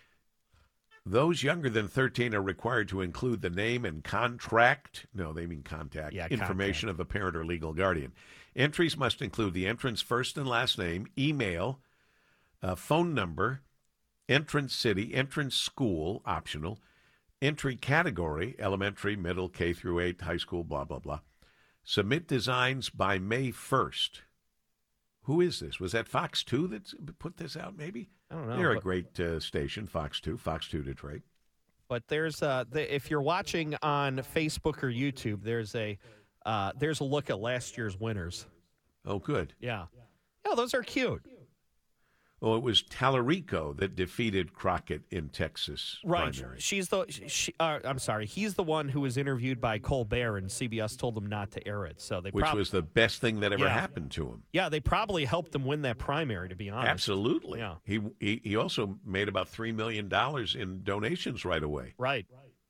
Speaker 1: those younger than thirteen are required to include the name and contract. No, they mean contact.
Speaker 2: Yeah,
Speaker 1: information
Speaker 2: contact.
Speaker 1: of a parent or legal guardian. Entries must include the entrant's first and last name, email, uh, phone number, entrance city, entrance school, optional, entry category, elementary, middle, K through eight, high school, blah, blah, blah. Submit designs by May first. Who is this? Was that Fox two that put this out, maybe?
Speaker 2: I don't know.
Speaker 1: They're a great uh, station, Fox two, Fox two Detroit.
Speaker 2: But there's, uh, the, if you're watching on Facebook or YouTube, there's a uh, there's a look at last year's winners.
Speaker 1: Oh, good.
Speaker 2: Yeah. Yeah, those are cute.
Speaker 1: Oh, it was Tallarico that defeated Crockett in Texas.
Speaker 2: Right.
Speaker 1: Primary.
Speaker 2: She's the. She, uh, I'm sorry. He's the one who was interviewed by Colbert, and C B S told him not to air it. So they.
Speaker 1: Which prob- was the best thing that ever
Speaker 2: yeah.
Speaker 1: happened to him.
Speaker 2: Yeah, they probably helped him win that primary. To be honest.
Speaker 1: Absolutely.
Speaker 2: Yeah.
Speaker 1: He he, he also made about three million dollars in donations right away.
Speaker 2: Right.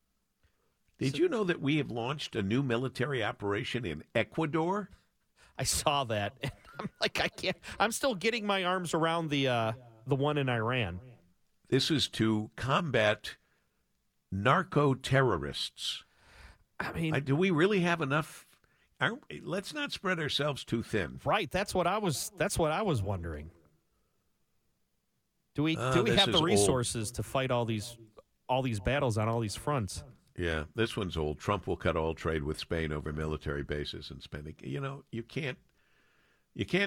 Speaker 1: Did
Speaker 2: so,
Speaker 1: you know that we have launched a new military operation in Ecuador?
Speaker 2: I saw that. I'm like, I can't. I'm still getting my arms around the uh, the one in Iran.
Speaker 1: This is to combat narco terrorists.
Speaker 2: I mean,
Speaker 1: I, do we really have enough? Aren't, let's not spread ourselves too thin.
Speaker 2: Right. That's what I was. That's what I was wondering. Do we
Speaker 1: Uh,
Speaker 2: do we
Speaker 1: this
Speaker 2: have the
Speaker 1: is
Speaker 2: resources
Speaker 1: old.
Speaker 2: to fight all these all these battles on all these fronts?
Speaker 1: Yeah, this one's old. Trump will cut all trade with Spain over military bases and spending. You know, you can't, you can't.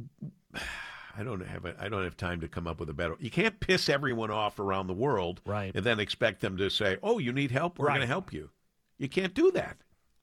Speaker 1: I don't have a, I don't have time to come up with a better. You can't piss everyone off around the world,
Speaker 2: right,
Speaker 1: and then expect them to say, "Oh, you need help? We're
Speaker 2: right.
Speaker 1: going to help you." You can't do that.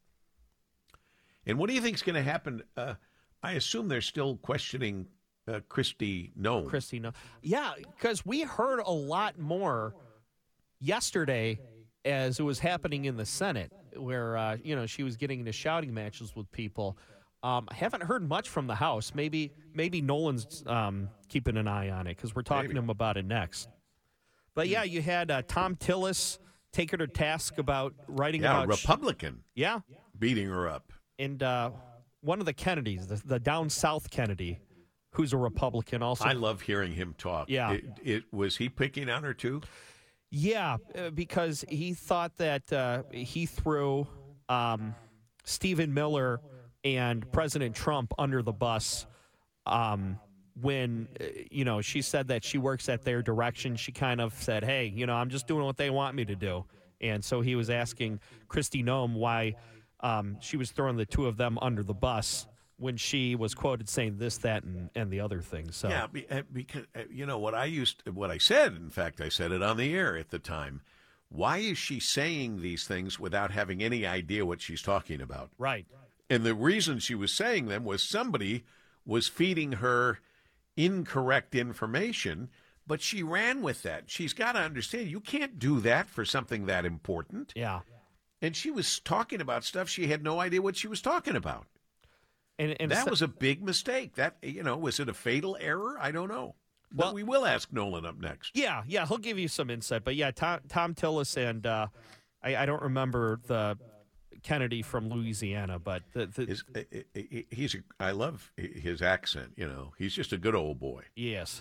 Speaker 1: And what do you think is going to happen? Uh, I assume they're still questioning uh, Kristi Noem.
Speaker 2: Kristi Noem, yeah, because we heard a lot more yesterday as it was happening in the Senate, where uh, you know she was getting into shouting matches with people. Um, I haven't heard much from the House. Maybe maybe Nolan's um, keeping an eye on it because we're talking maybe. to him about it next. But yeah, you had uh, Tom Tillis take her to task about writing
Speaker 1: yeah,
Speaker 2: about
Speaker 1: Republican.
Speaker 2: Sh- yeah,
Speaker 1: beating her up.
Speaker 2: And uh, one of the Kennedys, the, the down south Kennedy, who's a Republican, also.
Speaker 1: I love hearing him talk.
Speaker 2: Yeah,
Speaker 1: it, it was he picking on her too.
Speaker 2: Yeah, uh, because he thought that uh, he threw um, Stephen Miller and President Trump under the bus um, when, uh, you know, she said that she works at their direction. She kind of said, hey, you know, I'm just doing what they want me to do. And so he was asking Kristi Noem why um, she was throwing the two of them under the bus when she was quoted saying this, that, and, and the other thing. So
Speaker 1: yeah, because, you know, what I used, what I said, in fact, I said it on the air at the time. Why is she saying these things without having any idea what she's talking about?
Speaker 2: Right.
Speaker 1: And the reason she was saying them was somebody was feeding her incorrect information, but she ran with that. She's got to understand you can't do that for something that important.
Speaker 2: Yeah.
Speaker 1: And she was talking about stuff she had no idea what she was talking about.
Speaker 2: And, and
Speaker 1: that
Speaker 2: so,
Speaker 1: was a big mistake. That, you know, was it a fatal error? I don't know. But
Speaker 2: well,
Speaker 1: we will ask Nolan up next.
Speaker 2: Yeah, yeah, he'll give you some insight. But yeah, Tom, Tom Tillis and uh, I, I don't remember the Kennedy from Louisiana, but the, the
Speaker 1: his, he's a, I love his accent. You know, he's just a good old boy.
Speaker 2: Yes.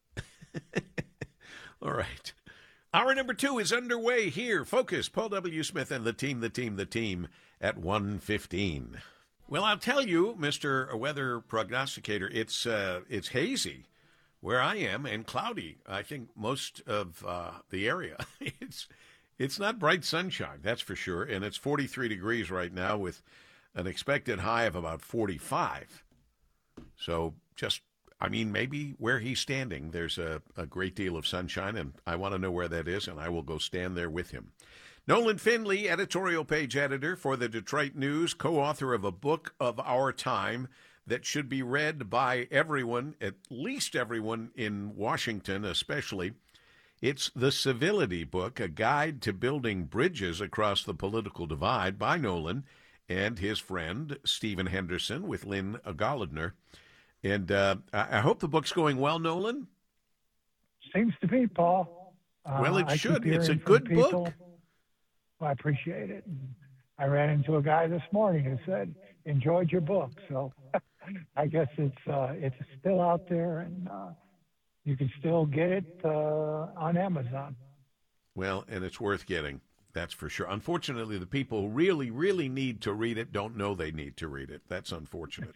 Speaker 1: All right. Hour number two is underway here. Focus, Paul W. Smith and the team, the team, the team at one fifteen. Well, I'll tell you, Mister Weather Prognosticator, it's uh, it's hazy where I am and cloudy. I think most of uh, the area. it's it's not bright sunshine, that's for sure, and it's forty-three degrees right now with an expected high of about forty-five. So just, I mean, maybe where he's standing, there's a, a great deal of sunshine, and I want to know where that is, and I will go stand there with him. Nolan Finley, editorial page editor for the Detroit News, co-author of a book of our time that should be read by everyone, at least everyone in Washington especially. It's The Civility Book, a guide to building bridges across the political divide by Nolan and his friend Stephen Henderson with Lynn Goldner. And uh, I hope the book's going well, Nolan.
Speaker 7: Seems to be, Paul. Uh,
Speaker 1: well, it
Speaker 7: I
Speaker 1: should.
Speaker 7: keep
Speaker 1: It's a
Speaker 7: hearing
Speaker 1: good
Speaker 7: from people.
Speaker 1: book.
Speaker 7: Well, I appreciate it. I ran into a guy this morning who said, enjoyed your book. So I guess it's uh, it's still out there, and uh, you can still get it uh, on Amazon.
Speaker 1: Well, and it's worth getting, that's for sure. Unfortunately, the people who really, really need to read it don't know they need to read it. That's unfortunate.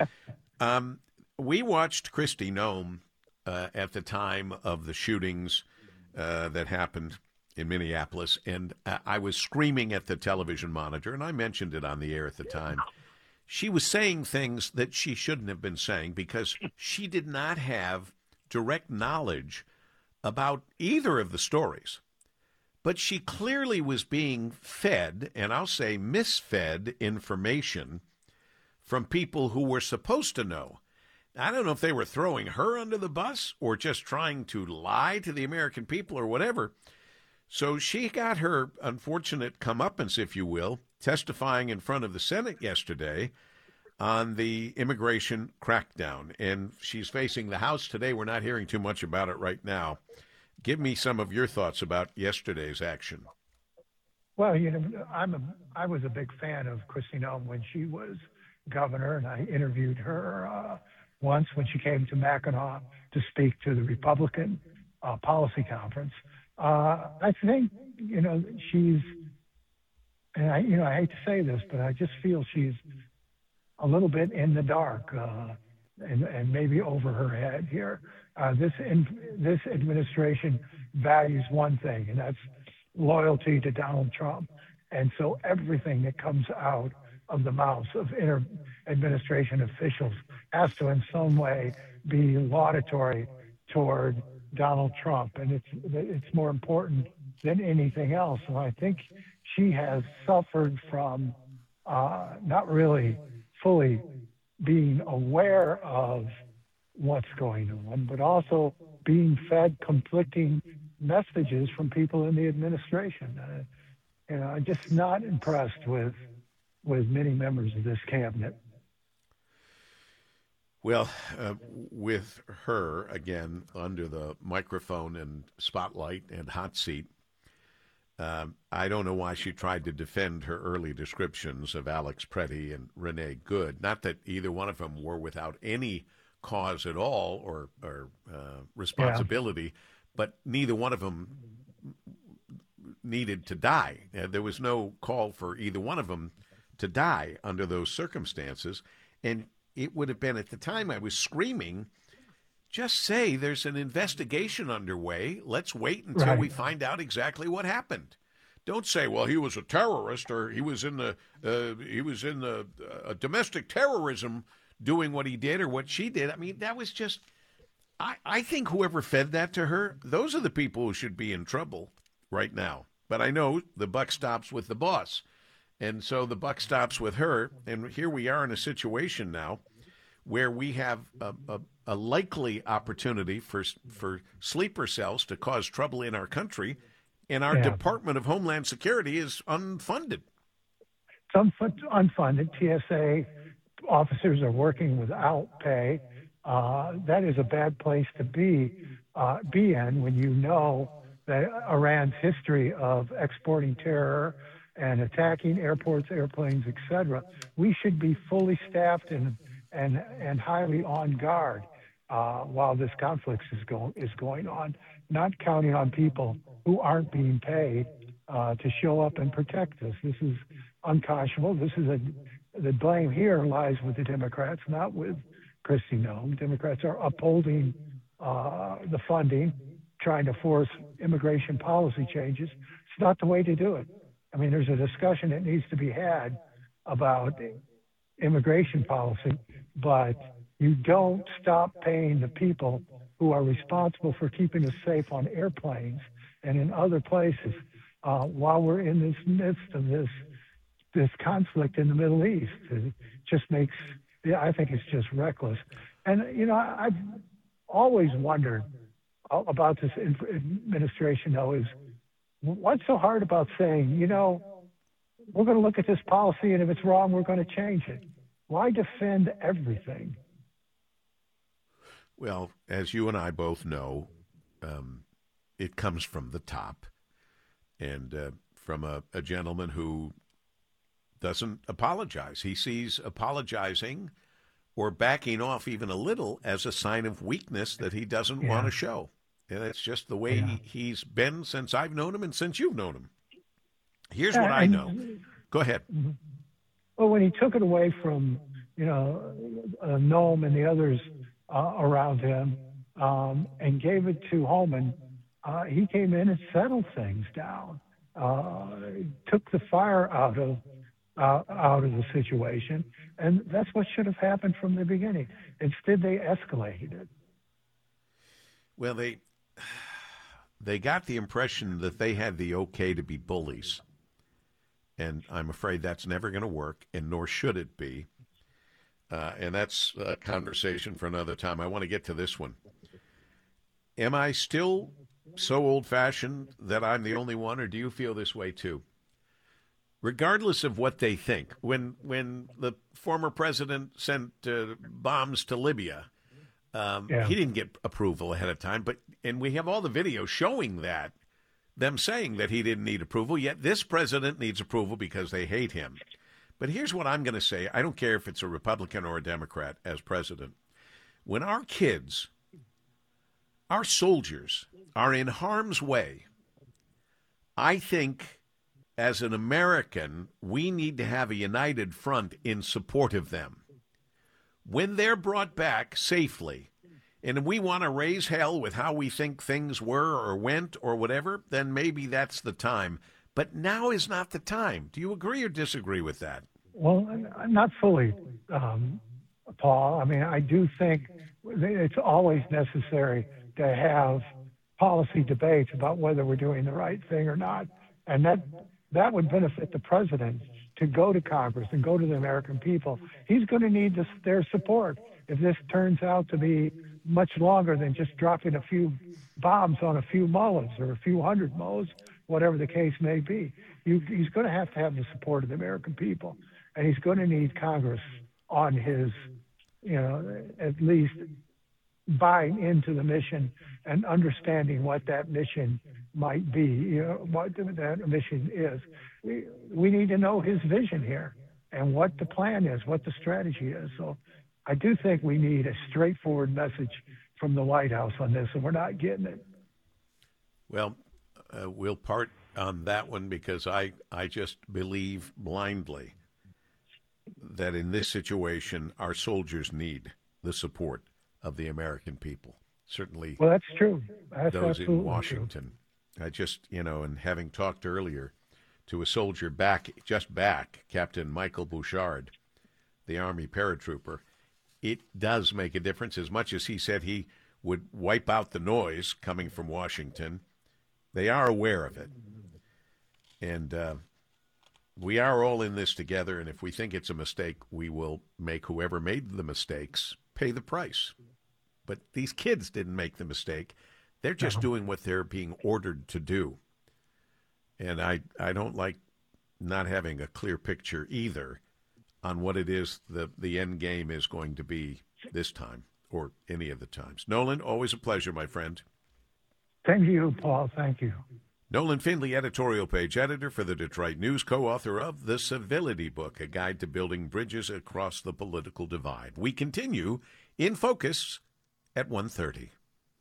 Speaker 1: um, we watched Kristi Noem uh, at the time of the shootings uh, that happened in Minneapolis, and uh, I was screaming at the television monitor, and I mentioned it on the air at the time. She was saying things that she shouldn't have been saying because she did not have direct knowledge about either of the stories. But she clearly was being fed, and I'll say misfed, information from people who were supposed to know. I don't know if they were throwing her under the bus or just trying to lie to the American people or whatever. So she got her unfortunate comeuppance, if you will, testifying in front of the Senate yesterday on the immigration crackdown. And she's facing the House today. We're not hearing too much about it right now. Give me some of your thoughts about yesterday's action.
Speaker 7: Well, you know, I'm a, I was a big fan of Kristi Noem when she was governor, and I interviewed her uh, once when she came to Mackinac to speak to the Republican uh, policy conference. Uh, I think, you know, she's, and I, you know, I hate to say this, but I just feel she's a little bit in the dark uh, and, and maybe over her head here. Uh, this in, this administration values one thing, and that's loyalty to Donald Trump. And so everything that comes out of the mouths of inter administration officials has to in some way be laudatory toward Donald Trump. And it's, it's more important than anything else. And I think she has suffered from uh, not really fully being aware of what's going on, but also being fed conflicting messages from people in the administration. Uh, you know, I'm just not impressed with with many members of this cabinet.
Speaker 1: Well, uh, with her, again, under the microphone and spotlight and hot seat, um, I don't know why she tried to defend her early descriptions of Alex Preddy and Renee Good. Not that either one of them were without any cause at all or, or uh, responsibility, yeah. but neither one of them needed to die. Uh, there was no call for either one of them to die under those circumstances. And it would have been, at the time I was screaming, just say there's an investigation underway. Let's wait until
Speaker 7: right.
Speaker 1: we find out exactly what happened. Don't say, well, he was a terrorist or he was in the uh, he was in the uh, domestic terrorism doing what he did or what she did. I mean, that was just, I, I think whoever fed that to her, those are the people who should be in trouble right now. But I know the buck stops with the boss. And so the buck stops with her. And here we are in a situation now where we have a, a, a likely opportunity for for sleeper cells to cause trouble in our country, and our
Speaker 7: yeah.
Speaker 1: Department of Homeland Security is unfunded.
Speaker 7: Some unfunded. T S A officers are working without pay. Uh, that is a bad place to be uh, be in when you know that Iran's history of exporting terror and attacking airports, airplanes, et cetera. We should be fully staffed and and and highly on guard uh, while this conflict is going is going on, not counting on people who aren't being paid uh, to show up and protect us. This is unconscionable. This is a the blame here lies with the Democrats, not with Kristi Noem. Democrats are upholding uh, the funding, trying to force immigration policy changes. It's not the way to do it. I mean, there's a discussion that needs to be had about immigration policy, but you don't stop paying the people who are responsible for keeping us safe on airplanes and in other places uh, while we're in this midst of this this conflict in the Middle East. It just makes, yeah, I think it's just reckless. And, you know, I've always wondered about this administration, though, is what's so hard about saying, you know, we're going to look at this policy, and if it's wrong, we're going to change it? Why defend everything?
Speaker 1: Well, as you and I both know, um, it comes from the top, and uh, from a, a gentleman who doesn't apologize. He sees apologizing or backing off even a little as a sign of weakness that he doesn't
Speaker 7: Yeah.
Speaker 1: want to show. And it's just the way
Speaker 7: Yeah.
Speaker 1: he, he's been since I've known him and since you've known him. Here's
Speaker 7: Yeah,
Speaker 1: what I
Speaker 7: and-
Speaker 1: know. Go ahead.
Speaker 7: Well, when he took it away from, you know, uh, Noem and the others uh, around him um, and gave it to Holman, uh, he came in and settled things down, uh, took the fire out of uh, out of the situation, and that's what should have happened from the beginning. Instead, they escalated it.
Speaker 1: Well, they they got the impression that they had the okay to be bullies. And I'm afraid that's never going to work, and nor should it be. Uh, and that's a conversation for another time. I want to get to this one. Am I still so old-fashioned that I'm the only one, or do you feel this way too? Regardless of what they think, when when the former president sent uh, bombs to Libya, um,
Speaker 7: Yeah.
Speaker 1: he didn't get approval ahead of time. But and we have all the video showing that, them saying that he didn't need approval, yet this president needs approval because they hate him. But here's what I'm going to say. I don't care if it's a Republican or a Democrat as president. When our kids, our soldiers, are in harm's way, I think as an American, we need to have a united front in support of them. When they're brought back safely, and we want to raise hell with how we think things were or went or whatever, then maybe that's the time. But now is not the time. Do you agree or disagree with that?
Speaker 7: Well, not fully, um, Paul. I mean, I do think it's always necessary to have policy debates about whether we're doing the right thing or not. And that that would benefit the president to go to Congress and go to the American people. He's going to need this, their support if this turns out to be much longer than just dropping a few bombs on a few mullahs or a few hundred mullahs, whatever the case may be. You, he's going to have to have the support of the American people, and he's going to need Congress on his, you know, at least buying into the mission and understanding what that mission might be, you know, what that mission is. We, we need to know his vision here and what the plan is, what the strategy is. So I do think we need a straightforward message from the White House on this, and we're not getting it.
Speaker 1: Well, uh, we'll part on that one because I, I just believe blindly that in this situation, our soldiers need the support of the American people. Certainly,
Speaker 7: well, that's true. That's
Speaker 1: those in Washington. True. I just, you know, and having talked earlier to a soldier back, just back, Captain Michael Bouchard, the Army paratrooper, it does make a difference. As much as he said he would wipe out the noise coming from Washington, they are aware of it. And uh, we are all in this together, and if we think it's a mistake, we will make whoever made the mistakes pay the price. But these kids didn't make the mistake. They're just doing what they're being ordered to do. And I, I don't like not having a clear picture either on what it is the, the end game is going to be this time or any of the times. Nolan, always a pleasure, my friend.
Speaker 7: Thank you, Paul. Thank you.
Speaker 1: Nolan Finley, editorial page editor for the Detroit News, co-author of The Civility Book, a guide to building bridges across the political divide. We continue in Focus at one thirty.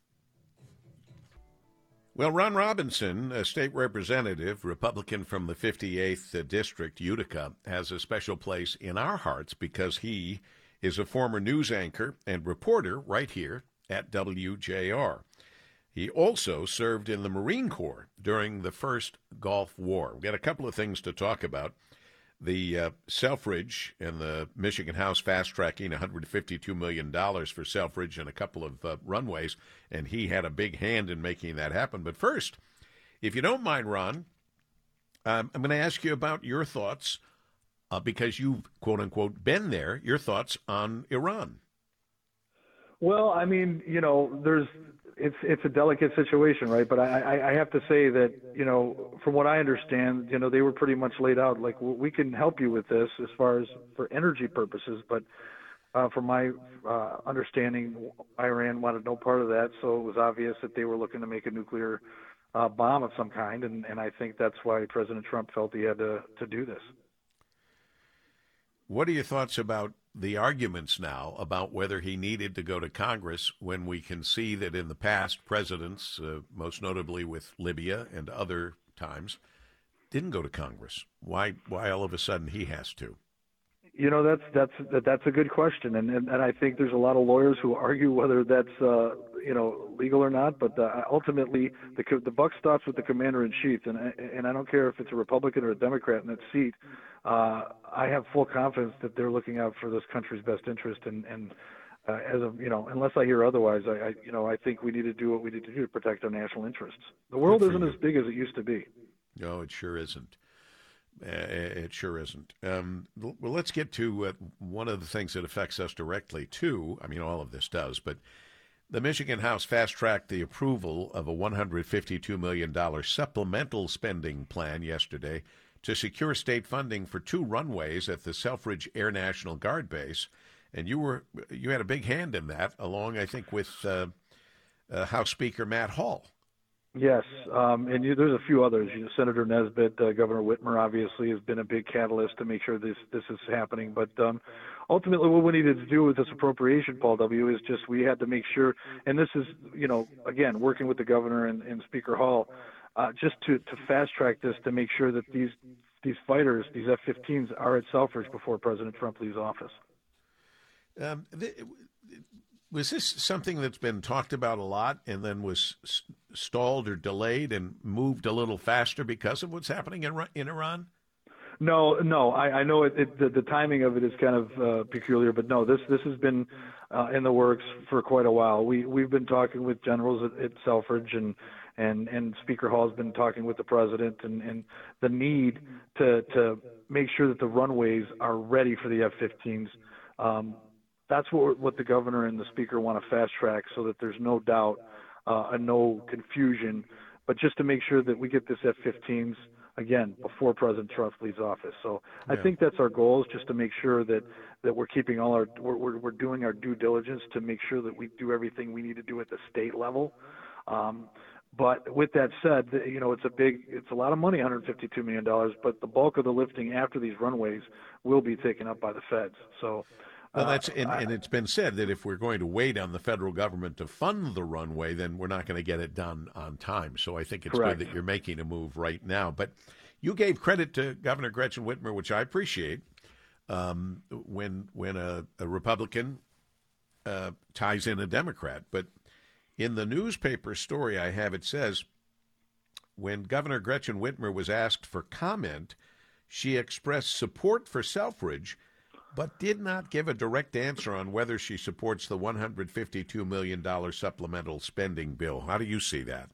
Speaker 1: Well, Ron Robinson, a state representative, Republican from the fifty-eighth District, Utica, has a special place in our hearts because he is a former news anchor and reporter right here at W J R. He also served in the Marine Corps during the first Gulf War. We've got a couple of things to talk about. The uh, Selfridge and the Michigan House fast-tracking one hundred fifty-two million dollars for Selfridge and a couple of uh, runways, and he had a big hand in making that happen. But first, if you don't mind, Ron, um, I'm going to ask you about your thoughts, uh, because you've, quote-unquote, been there, your thoughts on Iran.
Speaker 5: Well, I mean, you know, there's it's it's a delicate situation, right? But I, I, I have to say that, you know, from what I understand, you know, they were pretty much laid out like, we can help you with this as far as for energy purposes, but uh, from my uh, understanding, Iran wanted no part of that, so it was obvious that they were looking to make a nuclear uh, bomb of some kind, and, and I think that's why President Trump felt he had to, to do this.
Speaker 1: What are your thoughts about the arguments now about whether he needed to go to Congress when we can see that in the past presidents, uh, most notably with Libya and other times, didn't go to Congress? Why why all of a sudden he has to?
Speaker 5: You know, that's that's that's a good question, and and, and I think there's a lot of lawyers who argue whether that's uh, you know legal or not. But uh, ultimately, the the buck stops with the commander in chief, and and I don't care if it's a Republican or a Democrat in that seat. Uh, I have full confidence that they're looking out for this country's best interest, and and uh, as of you know, unless I hear otherwise, I, I you know I think we need to do what we need to do to protect our national interests. The world isn't
Speaker 1: you.
Speaker 5: as big as it used to be.
Speaker 1: No, it sure isn't. Uh, it sure isn't. Um, well, let's get to uh, one of the things that affects us directly, too. I mean, all of this does, but the Michigan House fast-tracked the approval of a one hundred fifty-two million dollars supplemental spending plan yesterday to secure state funding for two runways at the Selfridge Air National Guard Base. And you were you had a big hand in that, along, I think, with uh, uh, House Speaker Matt Hall.
Speaker 5: Yes, um, and you, there's a few others. You know, Senator Nesbitt, uh, Governor Whitmer, obviously, has been a big catalyst to make sure this this is happening. But um, ultimately, what we needed to do with this appropriation, Paul W., is just we had to make sure, and this is, you know, again, working with the governor and, and Speaker Hall, uh, just to, to fast track this to make sure that these these fighters, these F fifteens, are at Selfridge before President Trump leaves office.
Speaker 1: Um, the, Was this something that's been talked about a lot and then was s- stalled or delayed and moved a little faster because of what's happening in, Ru- in Iran?
Speaker 8: No, no. I, I know it, it, the, the timing of it is kind of uh, peculiar, but no, this this has been uh, in the works for quite a while. We we've been talking with generals at, at Selfridge, and and and Speaker Hall has been talking with the president, and, and the need to to make sure that the runways are ready for the F fifteens. Um, that's what what the governor and the speaker want to fast track, so that there's no doubt uh, and no confusion, but just to make sure that we get this F fifteens. Again, before President Trump leaves office. So I
Speaker 1: Yeah.
Speaker 8: think that's our goal, is just to make sure that, that we're keeping all our, we're, we're, we're doing our due diligence to make sure that we do everything we need to do at the state level. Um, but with that said, you know, it's a big, it's a lot of money, one hundred fifty-two million dollars, but the bulk of the lifting after these runways will be taken up by the feds. So,
Speaker 1: Well,
Speaker 8: uh,
Speaker 1: that's and,
Speaker 8: I-
Speaker 1: and it's been said that if we're going to wait on the federal government to fund the runway, then we're not going to get it done on time. So I think it's
Speaker 8: Correct.
Speaker 1: good that you're making a move right now. But you gave credit to Governor Gretchen Whitmer, which I appreciate. Um, when when a, a Republican uh, ties in a Democrat, but in the newspaper story I have, it says when Governor Gretchen Whitmer was asked for comment, she expressed support for Selfridge, but did not give a direct answer on whether she supports the one hundred fifty-two million dollars supplemental spending bill. How do you see that?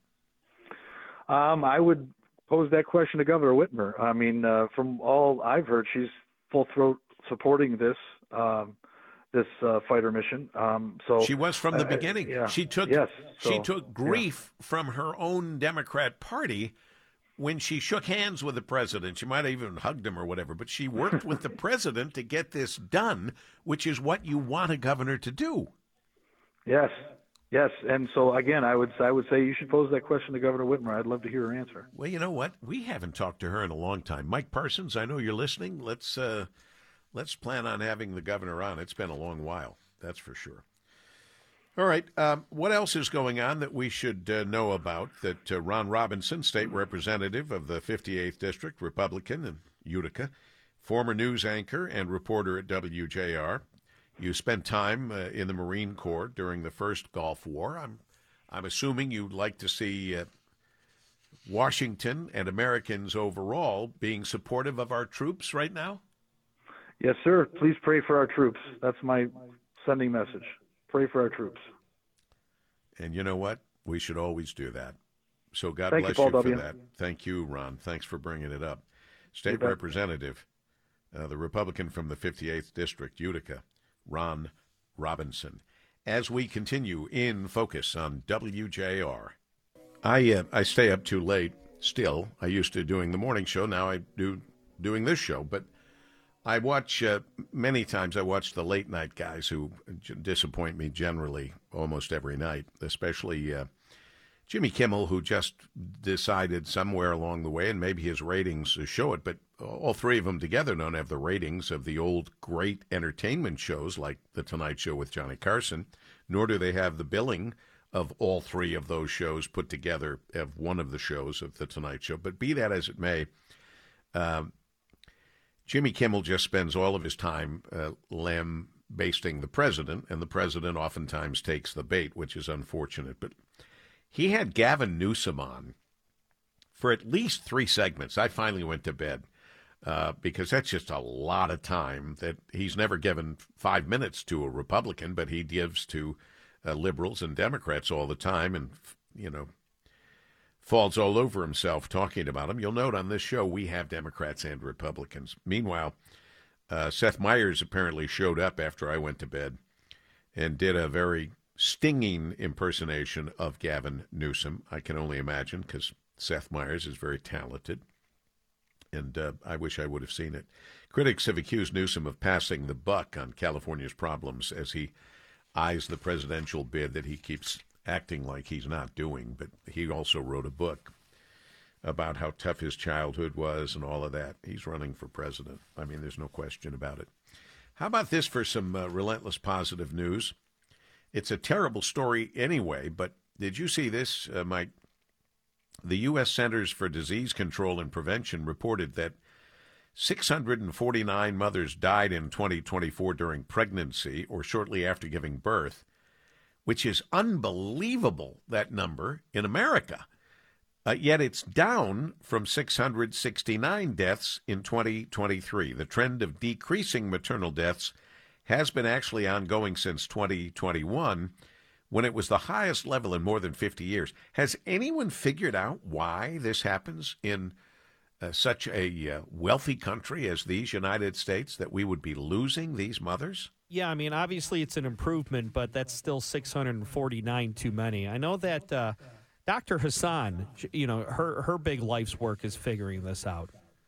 Speaker 8: Um, I would pose that question to Governor Whitmer. I mean, uh, from all I've heard, she's full throat supporting this um, this uh, fighter mission. Um, so
Speaker 1: She was from the
Speaker 8: uh,
Speaker 1: beginning.
Speaker 8: Yeah.
Speaker 1: She took
Speaker 8: yes.
Speaker 1: she
Speaker 8: So,
Speaker 1: took grief from her own Democrat Party when she shook hands with the president. She might have even hugged him or whatever, but she worked with the president to get this done, which is what you want a governor to do.
Speaker 8: Yes. Yes. And so again, I would I would say you should pose that question to Governor Whitmer. I'd love to hear her answer.
Speaker 1: Well, you know what? We haven't talked to her in a long time. Mike Parsons, I know you're listening. Let's uh, let's plan on having the governor on. It's been a long while, that's for sure. All right. Um, what else is going on that we should uh, know about? That uh, Ron Robinson, state representative of the fifty-eighth District, Republican in Utica, former news anchor and reporter at W J R. You spent time uh, in the Marine Corps during the first Gulf War. I'm, I'm assuming you'd like to see uh, Washington and Americans overall being supportive of our troops right now?
Speaker 8: Yes, sir. Please pray for our troops. That's my sending message. Pray for our troops.
Speaker 1: And you know what? We should always do that. So God
Speaker 8: Thank
Speaker 1: bless
Speaker 8: you,
Speaker 1: you,
Speaker 8: Paul
Speaker 1: for
Speaker 8: W.
Speaker 1: that. Thank you, Ron. Thanks for bringing it up. State
Speaker 8: You bet.
Speaker 1: Representative, uh, the Republican from the fifty-eighth District, Utica, Ron Robinson. As we continue in focus on W J R, I uh, I stay up too late still. I used to doing the morning show. Now I do doing this show, but I watch, uh, many times I watch the late night guys who j- disappoint me generally almost every night, especially uh, Jimmy Kimmel, who just decided somewhere along the way, and maybe his ratings show it, but all three of them together don't have the ratings of the old great entertainment shows like The Tonight Show with Johnny Carson, nor do they have the billing of all three of those shows put together of one of the shows of The Tonight Show. But be that as it may, um, Jimmy Kimmel just spends all of his time uh, lambasting the president, and the president oftentimes takes the bait, which is unfortunate. But he had Gavin Newsom on for at least three segments. I finally went to bed uh, because that's just a lot of time that he's never given five minutes to a Republican, but he gives to uh, liberals and Democrats all the time, and, you know, falls all over himself talking about them. You'll note on this show we have Democrats and Republicans. Meanwhile, uh, Seth Meyers apparently showed up after I went to bed and did a very stinging impersonation of Gavin Newsom. I can only imagine because Seth Meyers is very talented, and uh, I wish I would have seen it. Critics have accused Newsom of passing the buck on California's problems as he eyes the presidential bid that he keeps acting like he's not doing, but he also wrote a book about how tough his childhood was and all of that. He's running for president. I mean, there's no question about it. How about this for some uh, relentless positive news? It's a terrible story anyway, but did you see this, uh, Mike? The U S Centers for Disease Control and Prevention reported that six hundred forty-nine mothers died in twenty twenty-four during pregnancy or shortly after giving birth. which is unbelievable, that number in America. Uh, yet it's down from six hundred sixty-nine deaths in twenty twenty-three. The trend of decreasing maternal deaths has been actually ongoing since twenty twenty-one, when it was the highest level in more than fifty years. Has anyone figured out why this happens in uh, such a uh, wealthy country as these United States, that we would be losing these mothers?
Speaker 2: Yeah, I mean, obviously it's an improvement, but that's still six hundred forty-nine too many. I know that uh, Doctor Hassan, you know, her, her big life's work is figuring this out.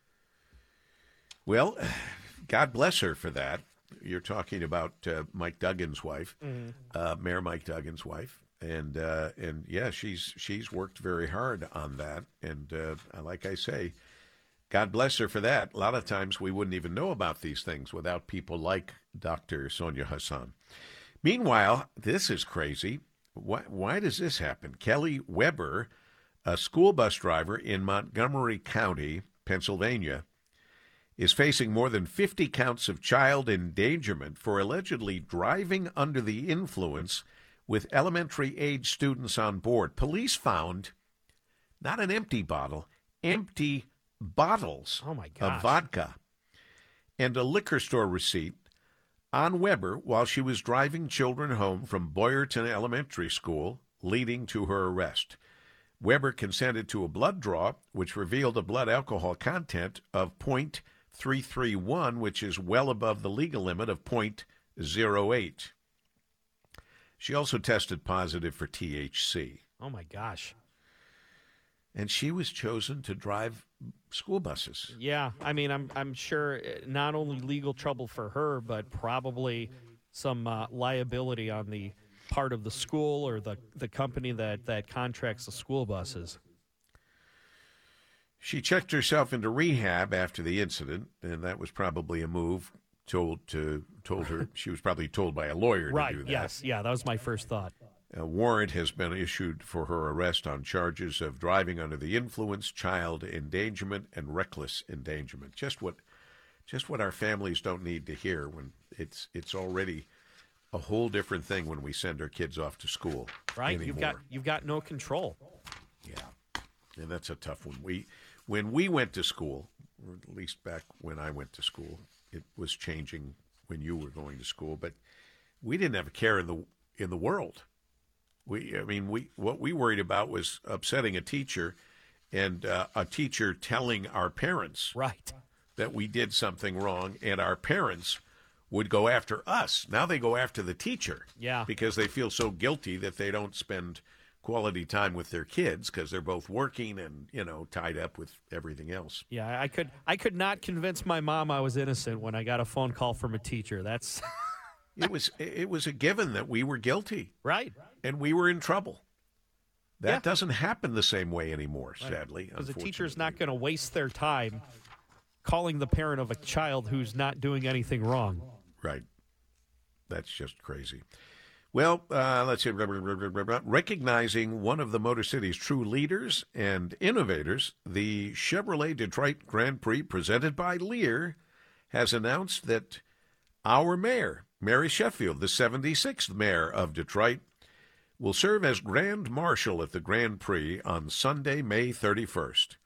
Speaker 1: Well, God bless her for that. You're talking about uh, Mike Duggan's wife, mm-hmm. uh, Mayor Mike Duggan's wife, and uh, and yeah, she's she's worked very hard on that, and uh, like I say, God bless her for that. A lot of times we wouldn't even know about these things without people like Doctor Sonia Hassan. Meanwhile, this is crazy. Why, why does this happen? Kelly Weber, a school bus driver in Montgomery County, Pennsylvania, is facing more than fifty counts of child endangerment for allegedly driving under the influence with elementary-age students on board. Police found not an empty bottle, empty bottles
Speaker 2: oh my
Speaker 1: of vodka and a liquor store receipt on Weber while she was driving children home from Boyerton Elementary School, leading to her arrest. Weber consented to a blood draw, which revealed a blood alcohol content of point three three one, which is well above the legal limit of point zero eight. She also tested positive for T H C.
Speaker 2: Oh, my gosh.
Speaker 1: And she was chosen to drive school buses.
Speaker 2: Yeah, I mean, I'm I'm sure not only legal trouble for her, but probably some uh, liability on the part of the school or the, the company that, that contracts the school buses.
Speaker 1: She checked herself into rehab after the incident, and that was probably a move told to told her. She was probably told by a lawyer
Speaker 2: right,
Speaker 1: to do that.
Speaker 2: Yes, yeah, that was my first thought.
Speaker 1: A warrant has been issued for her arrest on charges of driving under the influence, child endangerment, and reckless endangerment. Just what, just what our families don't need to hear when it's it's already a whole different thing when we send our kids off to school.
Speaker 2: Right,
Speaker 1: anymore.
Speaker 2: you've got you've got no control.
Speaker 1: Yeah, and that's a tough one. We when we went to school, or at least back when I went to school, it was changing when you were going to school, but we didn't have a care in the in the world. We, I mean, we what we worried about was upsetting a teacher, and uh, a teacher telling our parents
Speaker 2: right
Speaker 1: that we did something wrong, and our parents would go after us. Now they go after the teacher,
Speaker 2: yeah,
Speaker 1: because they feel so guilty that they don't spend quality time with their kids because they're both working and, you know, tied up with everything else.
Speaker 2: Yeah, I could I could not convince my mom I was innocent when I got a phone call from a teacher. That's
Speaker 1: it was it was a given that we were guilty,
Speaker 2: right?
Speaker 1: And we were in trouble. That
Speaker 2: yeah.
Speaker 1: doesn't happen the same way anymore, sadly.
Speaker 2: Because the teacher's not going to waste their time calling the parent of a child who's not doing anything wrong.
Speaker 1: Right. That's just crazy. Well, uh, let's see. Recognizing one of the Motor City's true leaders and innovators, the Chevrolet Detroit Grand Prix presented by Lear has announced that our mayor, Mary Sheffield, the seventy-sixth mayor of Detroit, will serve as Grand Marshal at the Grand Prix on Sunday, May thirty-first.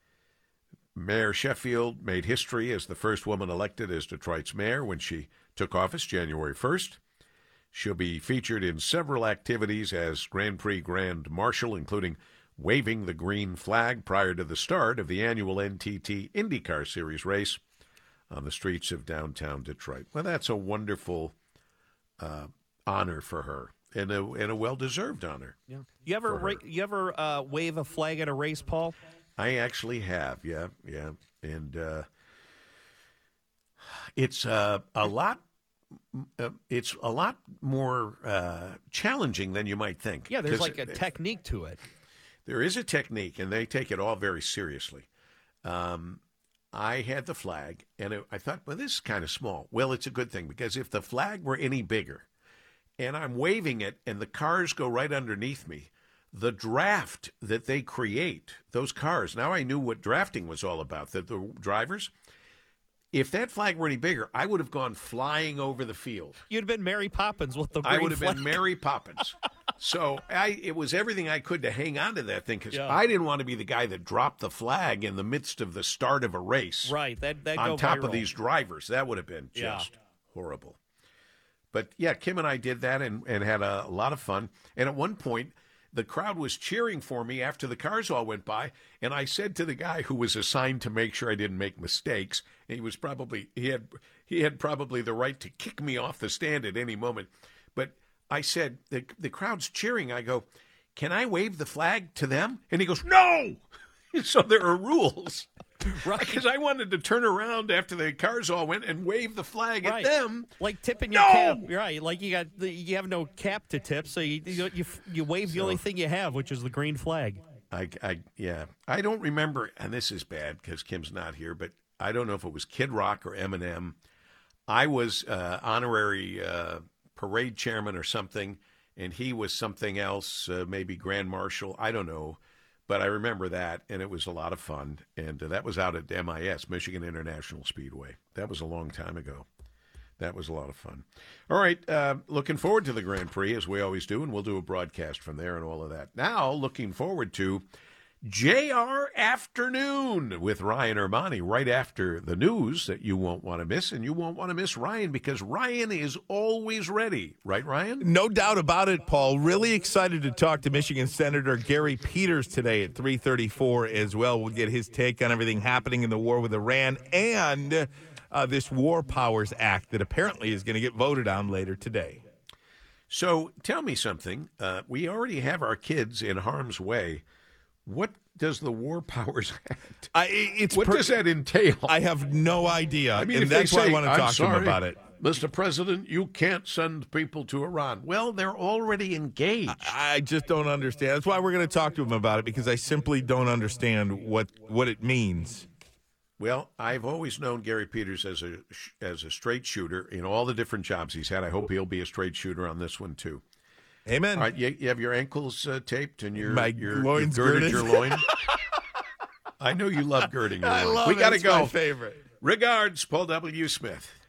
Speaker 1: Mayor Sheffield made history as the first woman elected as Detroit's mayor when she took office January first. She'll be featured in several activities as Grand Prix Grand Marshal, including waving the green flag prior to the start of the annual N T T IndyCar Series race on the streets of downtown Detroit. Well, that's a wonderful uh, honor for her. And a, and a well-deserved honor.
Speaker 2: Yeah. You ever ra- you ever uh, wave a flag at a race, Paul?
Speaker 1: I actually have, yeah, yeah. And uh, it's uh, a lot uh, it's a lot more uh, challenging than you might think.
Speaker 2: Yeah, there's like a technique to it.
Speaker 1: There is a technique, and they take it all very seriously. Um, I had the flag, and it, I thought, well, this is kind of small. Well, it's a good thing, because if the flag were any bigger, and I'm waving it, and the cars go right underneath me, the draft that they create, those cars, now I knew what drafting was all about, that the drivers, if that flag were any bigger, I would have gone flying over the field.
Speaker 2: You'd have been Mary Poppins with the green
Speaker 1: I would have
Speaker 2: flag.
Speaker 1: been Mary Poppins. So I, it was everything I could to hang on to that thing because
Speaker 2: Yeah.
Speaker 1: I didn't want to be the guy that dropped the flag in the midst of the start of a race.
Speaker 2: Right, that that
Speaker 1: on
Speaker 2: go
Speaker 1: top
Speaker 2: viral.
Speaker 1: of these drivers. That would have been
Speaker 2: Yeah.
Speaker 1: just horrible. But yeah, Kim and I did that and, and had a, a lot of fun. And at one point, the crowd was cheering for me after the cars all went by. And I said to the guy who was assigned to make sure I didn't make mistakes, and he was probably, he had, he had probably the right to kick me off the stand at any moment. But I said, the, the crowd's cheering. I go, can I wave the flag to them? And he goes, no. So there are rules.
Speaker 2: Right.
Speaker 1: Because I wanted to turn around after the cars all went and wave the flag
Speaker 2: Right.
Speaker 1: at them.
Speaker 2: Like tipping your
Speaker 1: No!
Speaker 2: cap. Right. Like you got the, you have no cap to tip, so you you you, you wave the only thing you have, which is the green flag.
Speaker 1: I, I, yeah, I don't remember, and this is bad because Kim's not here, but I don't know if it was Kid Rock or Eminem. I was uh, honorary uh, parade chairman or something, and he was something else, uh, maybe Grand Marshal. I don't know. But I remember that, and it was a lot of fun. And uh, that was out at M I S, Michigan International Speedway. That was a long time ago. That was a lot of fun. All right, uh, looking forward to the Grand Prix, as we always do, and we'll do a broadcast from there and all of that. Now, looking forward to J R Afternoon with Ryan Ermani right after the news that you won't want to miss, and you won't want to miss Ryan because Ryan is always ready. Right, Ryan?
Speaker 9: No doubt about it, Paul. Really excited to talk to Michigan Senator Gary Peters today at three thirty-four as well. We'll get his take on everything happening in the war with Iran and uh, this War Powers Act that apparently is going to get voted on later today.
Speaker 1: So tell me something. Uh, we already have our kids in harm's way. What does the War Powers Act?
Speaker 9: I, it's
Speaker 1: what
Speaker 9: per-
Speaker 1: does that entail?
Speaker 9: I have no idea,
Speaker 1: I mean,
Speaker 9: and
Speaker 1: if
Speaker 9: that's
Speaker 1: they
Speaker 9: why
Speaker 1: say,
Speaker 9: I want to
Speaker 1: "I'm
Speaker 9: talk to
Speaker 1: sorry,
Speaker 9: him about it.
Speaker 1: Mister President, you can't send people to Iran. Well, they're already engaged.
Speaker 9: I just don't understand. That's why we're going to talk to him about it, because I simply don't understand what what it means.
Speaker 1: Well, I've always known Gary Peters as a as a straight shooter in all the different jobs he's had. I hope he'll be a straight shooter on this one too.
Speaker 9: Amen.
Speaker 1: All right, you, you have your ankles uh, taped and your
Speaker 9: My
Speaker 1: your,
Speaker 9: loins
Speaker 1: you've girded
Speaker 9: girded.
Speaker 1: your loin. I know you love girding your
Speaker 9: I
Speaker 1: loin.
Speaker 9: love
Speaker 1: we
Speaker 9: it.
Speaker 1: got to
Speaker 9: It's
Speaker 1: go.
Speaker 9: my favorite.
Speaker 1: Regards, Paul W. Smith.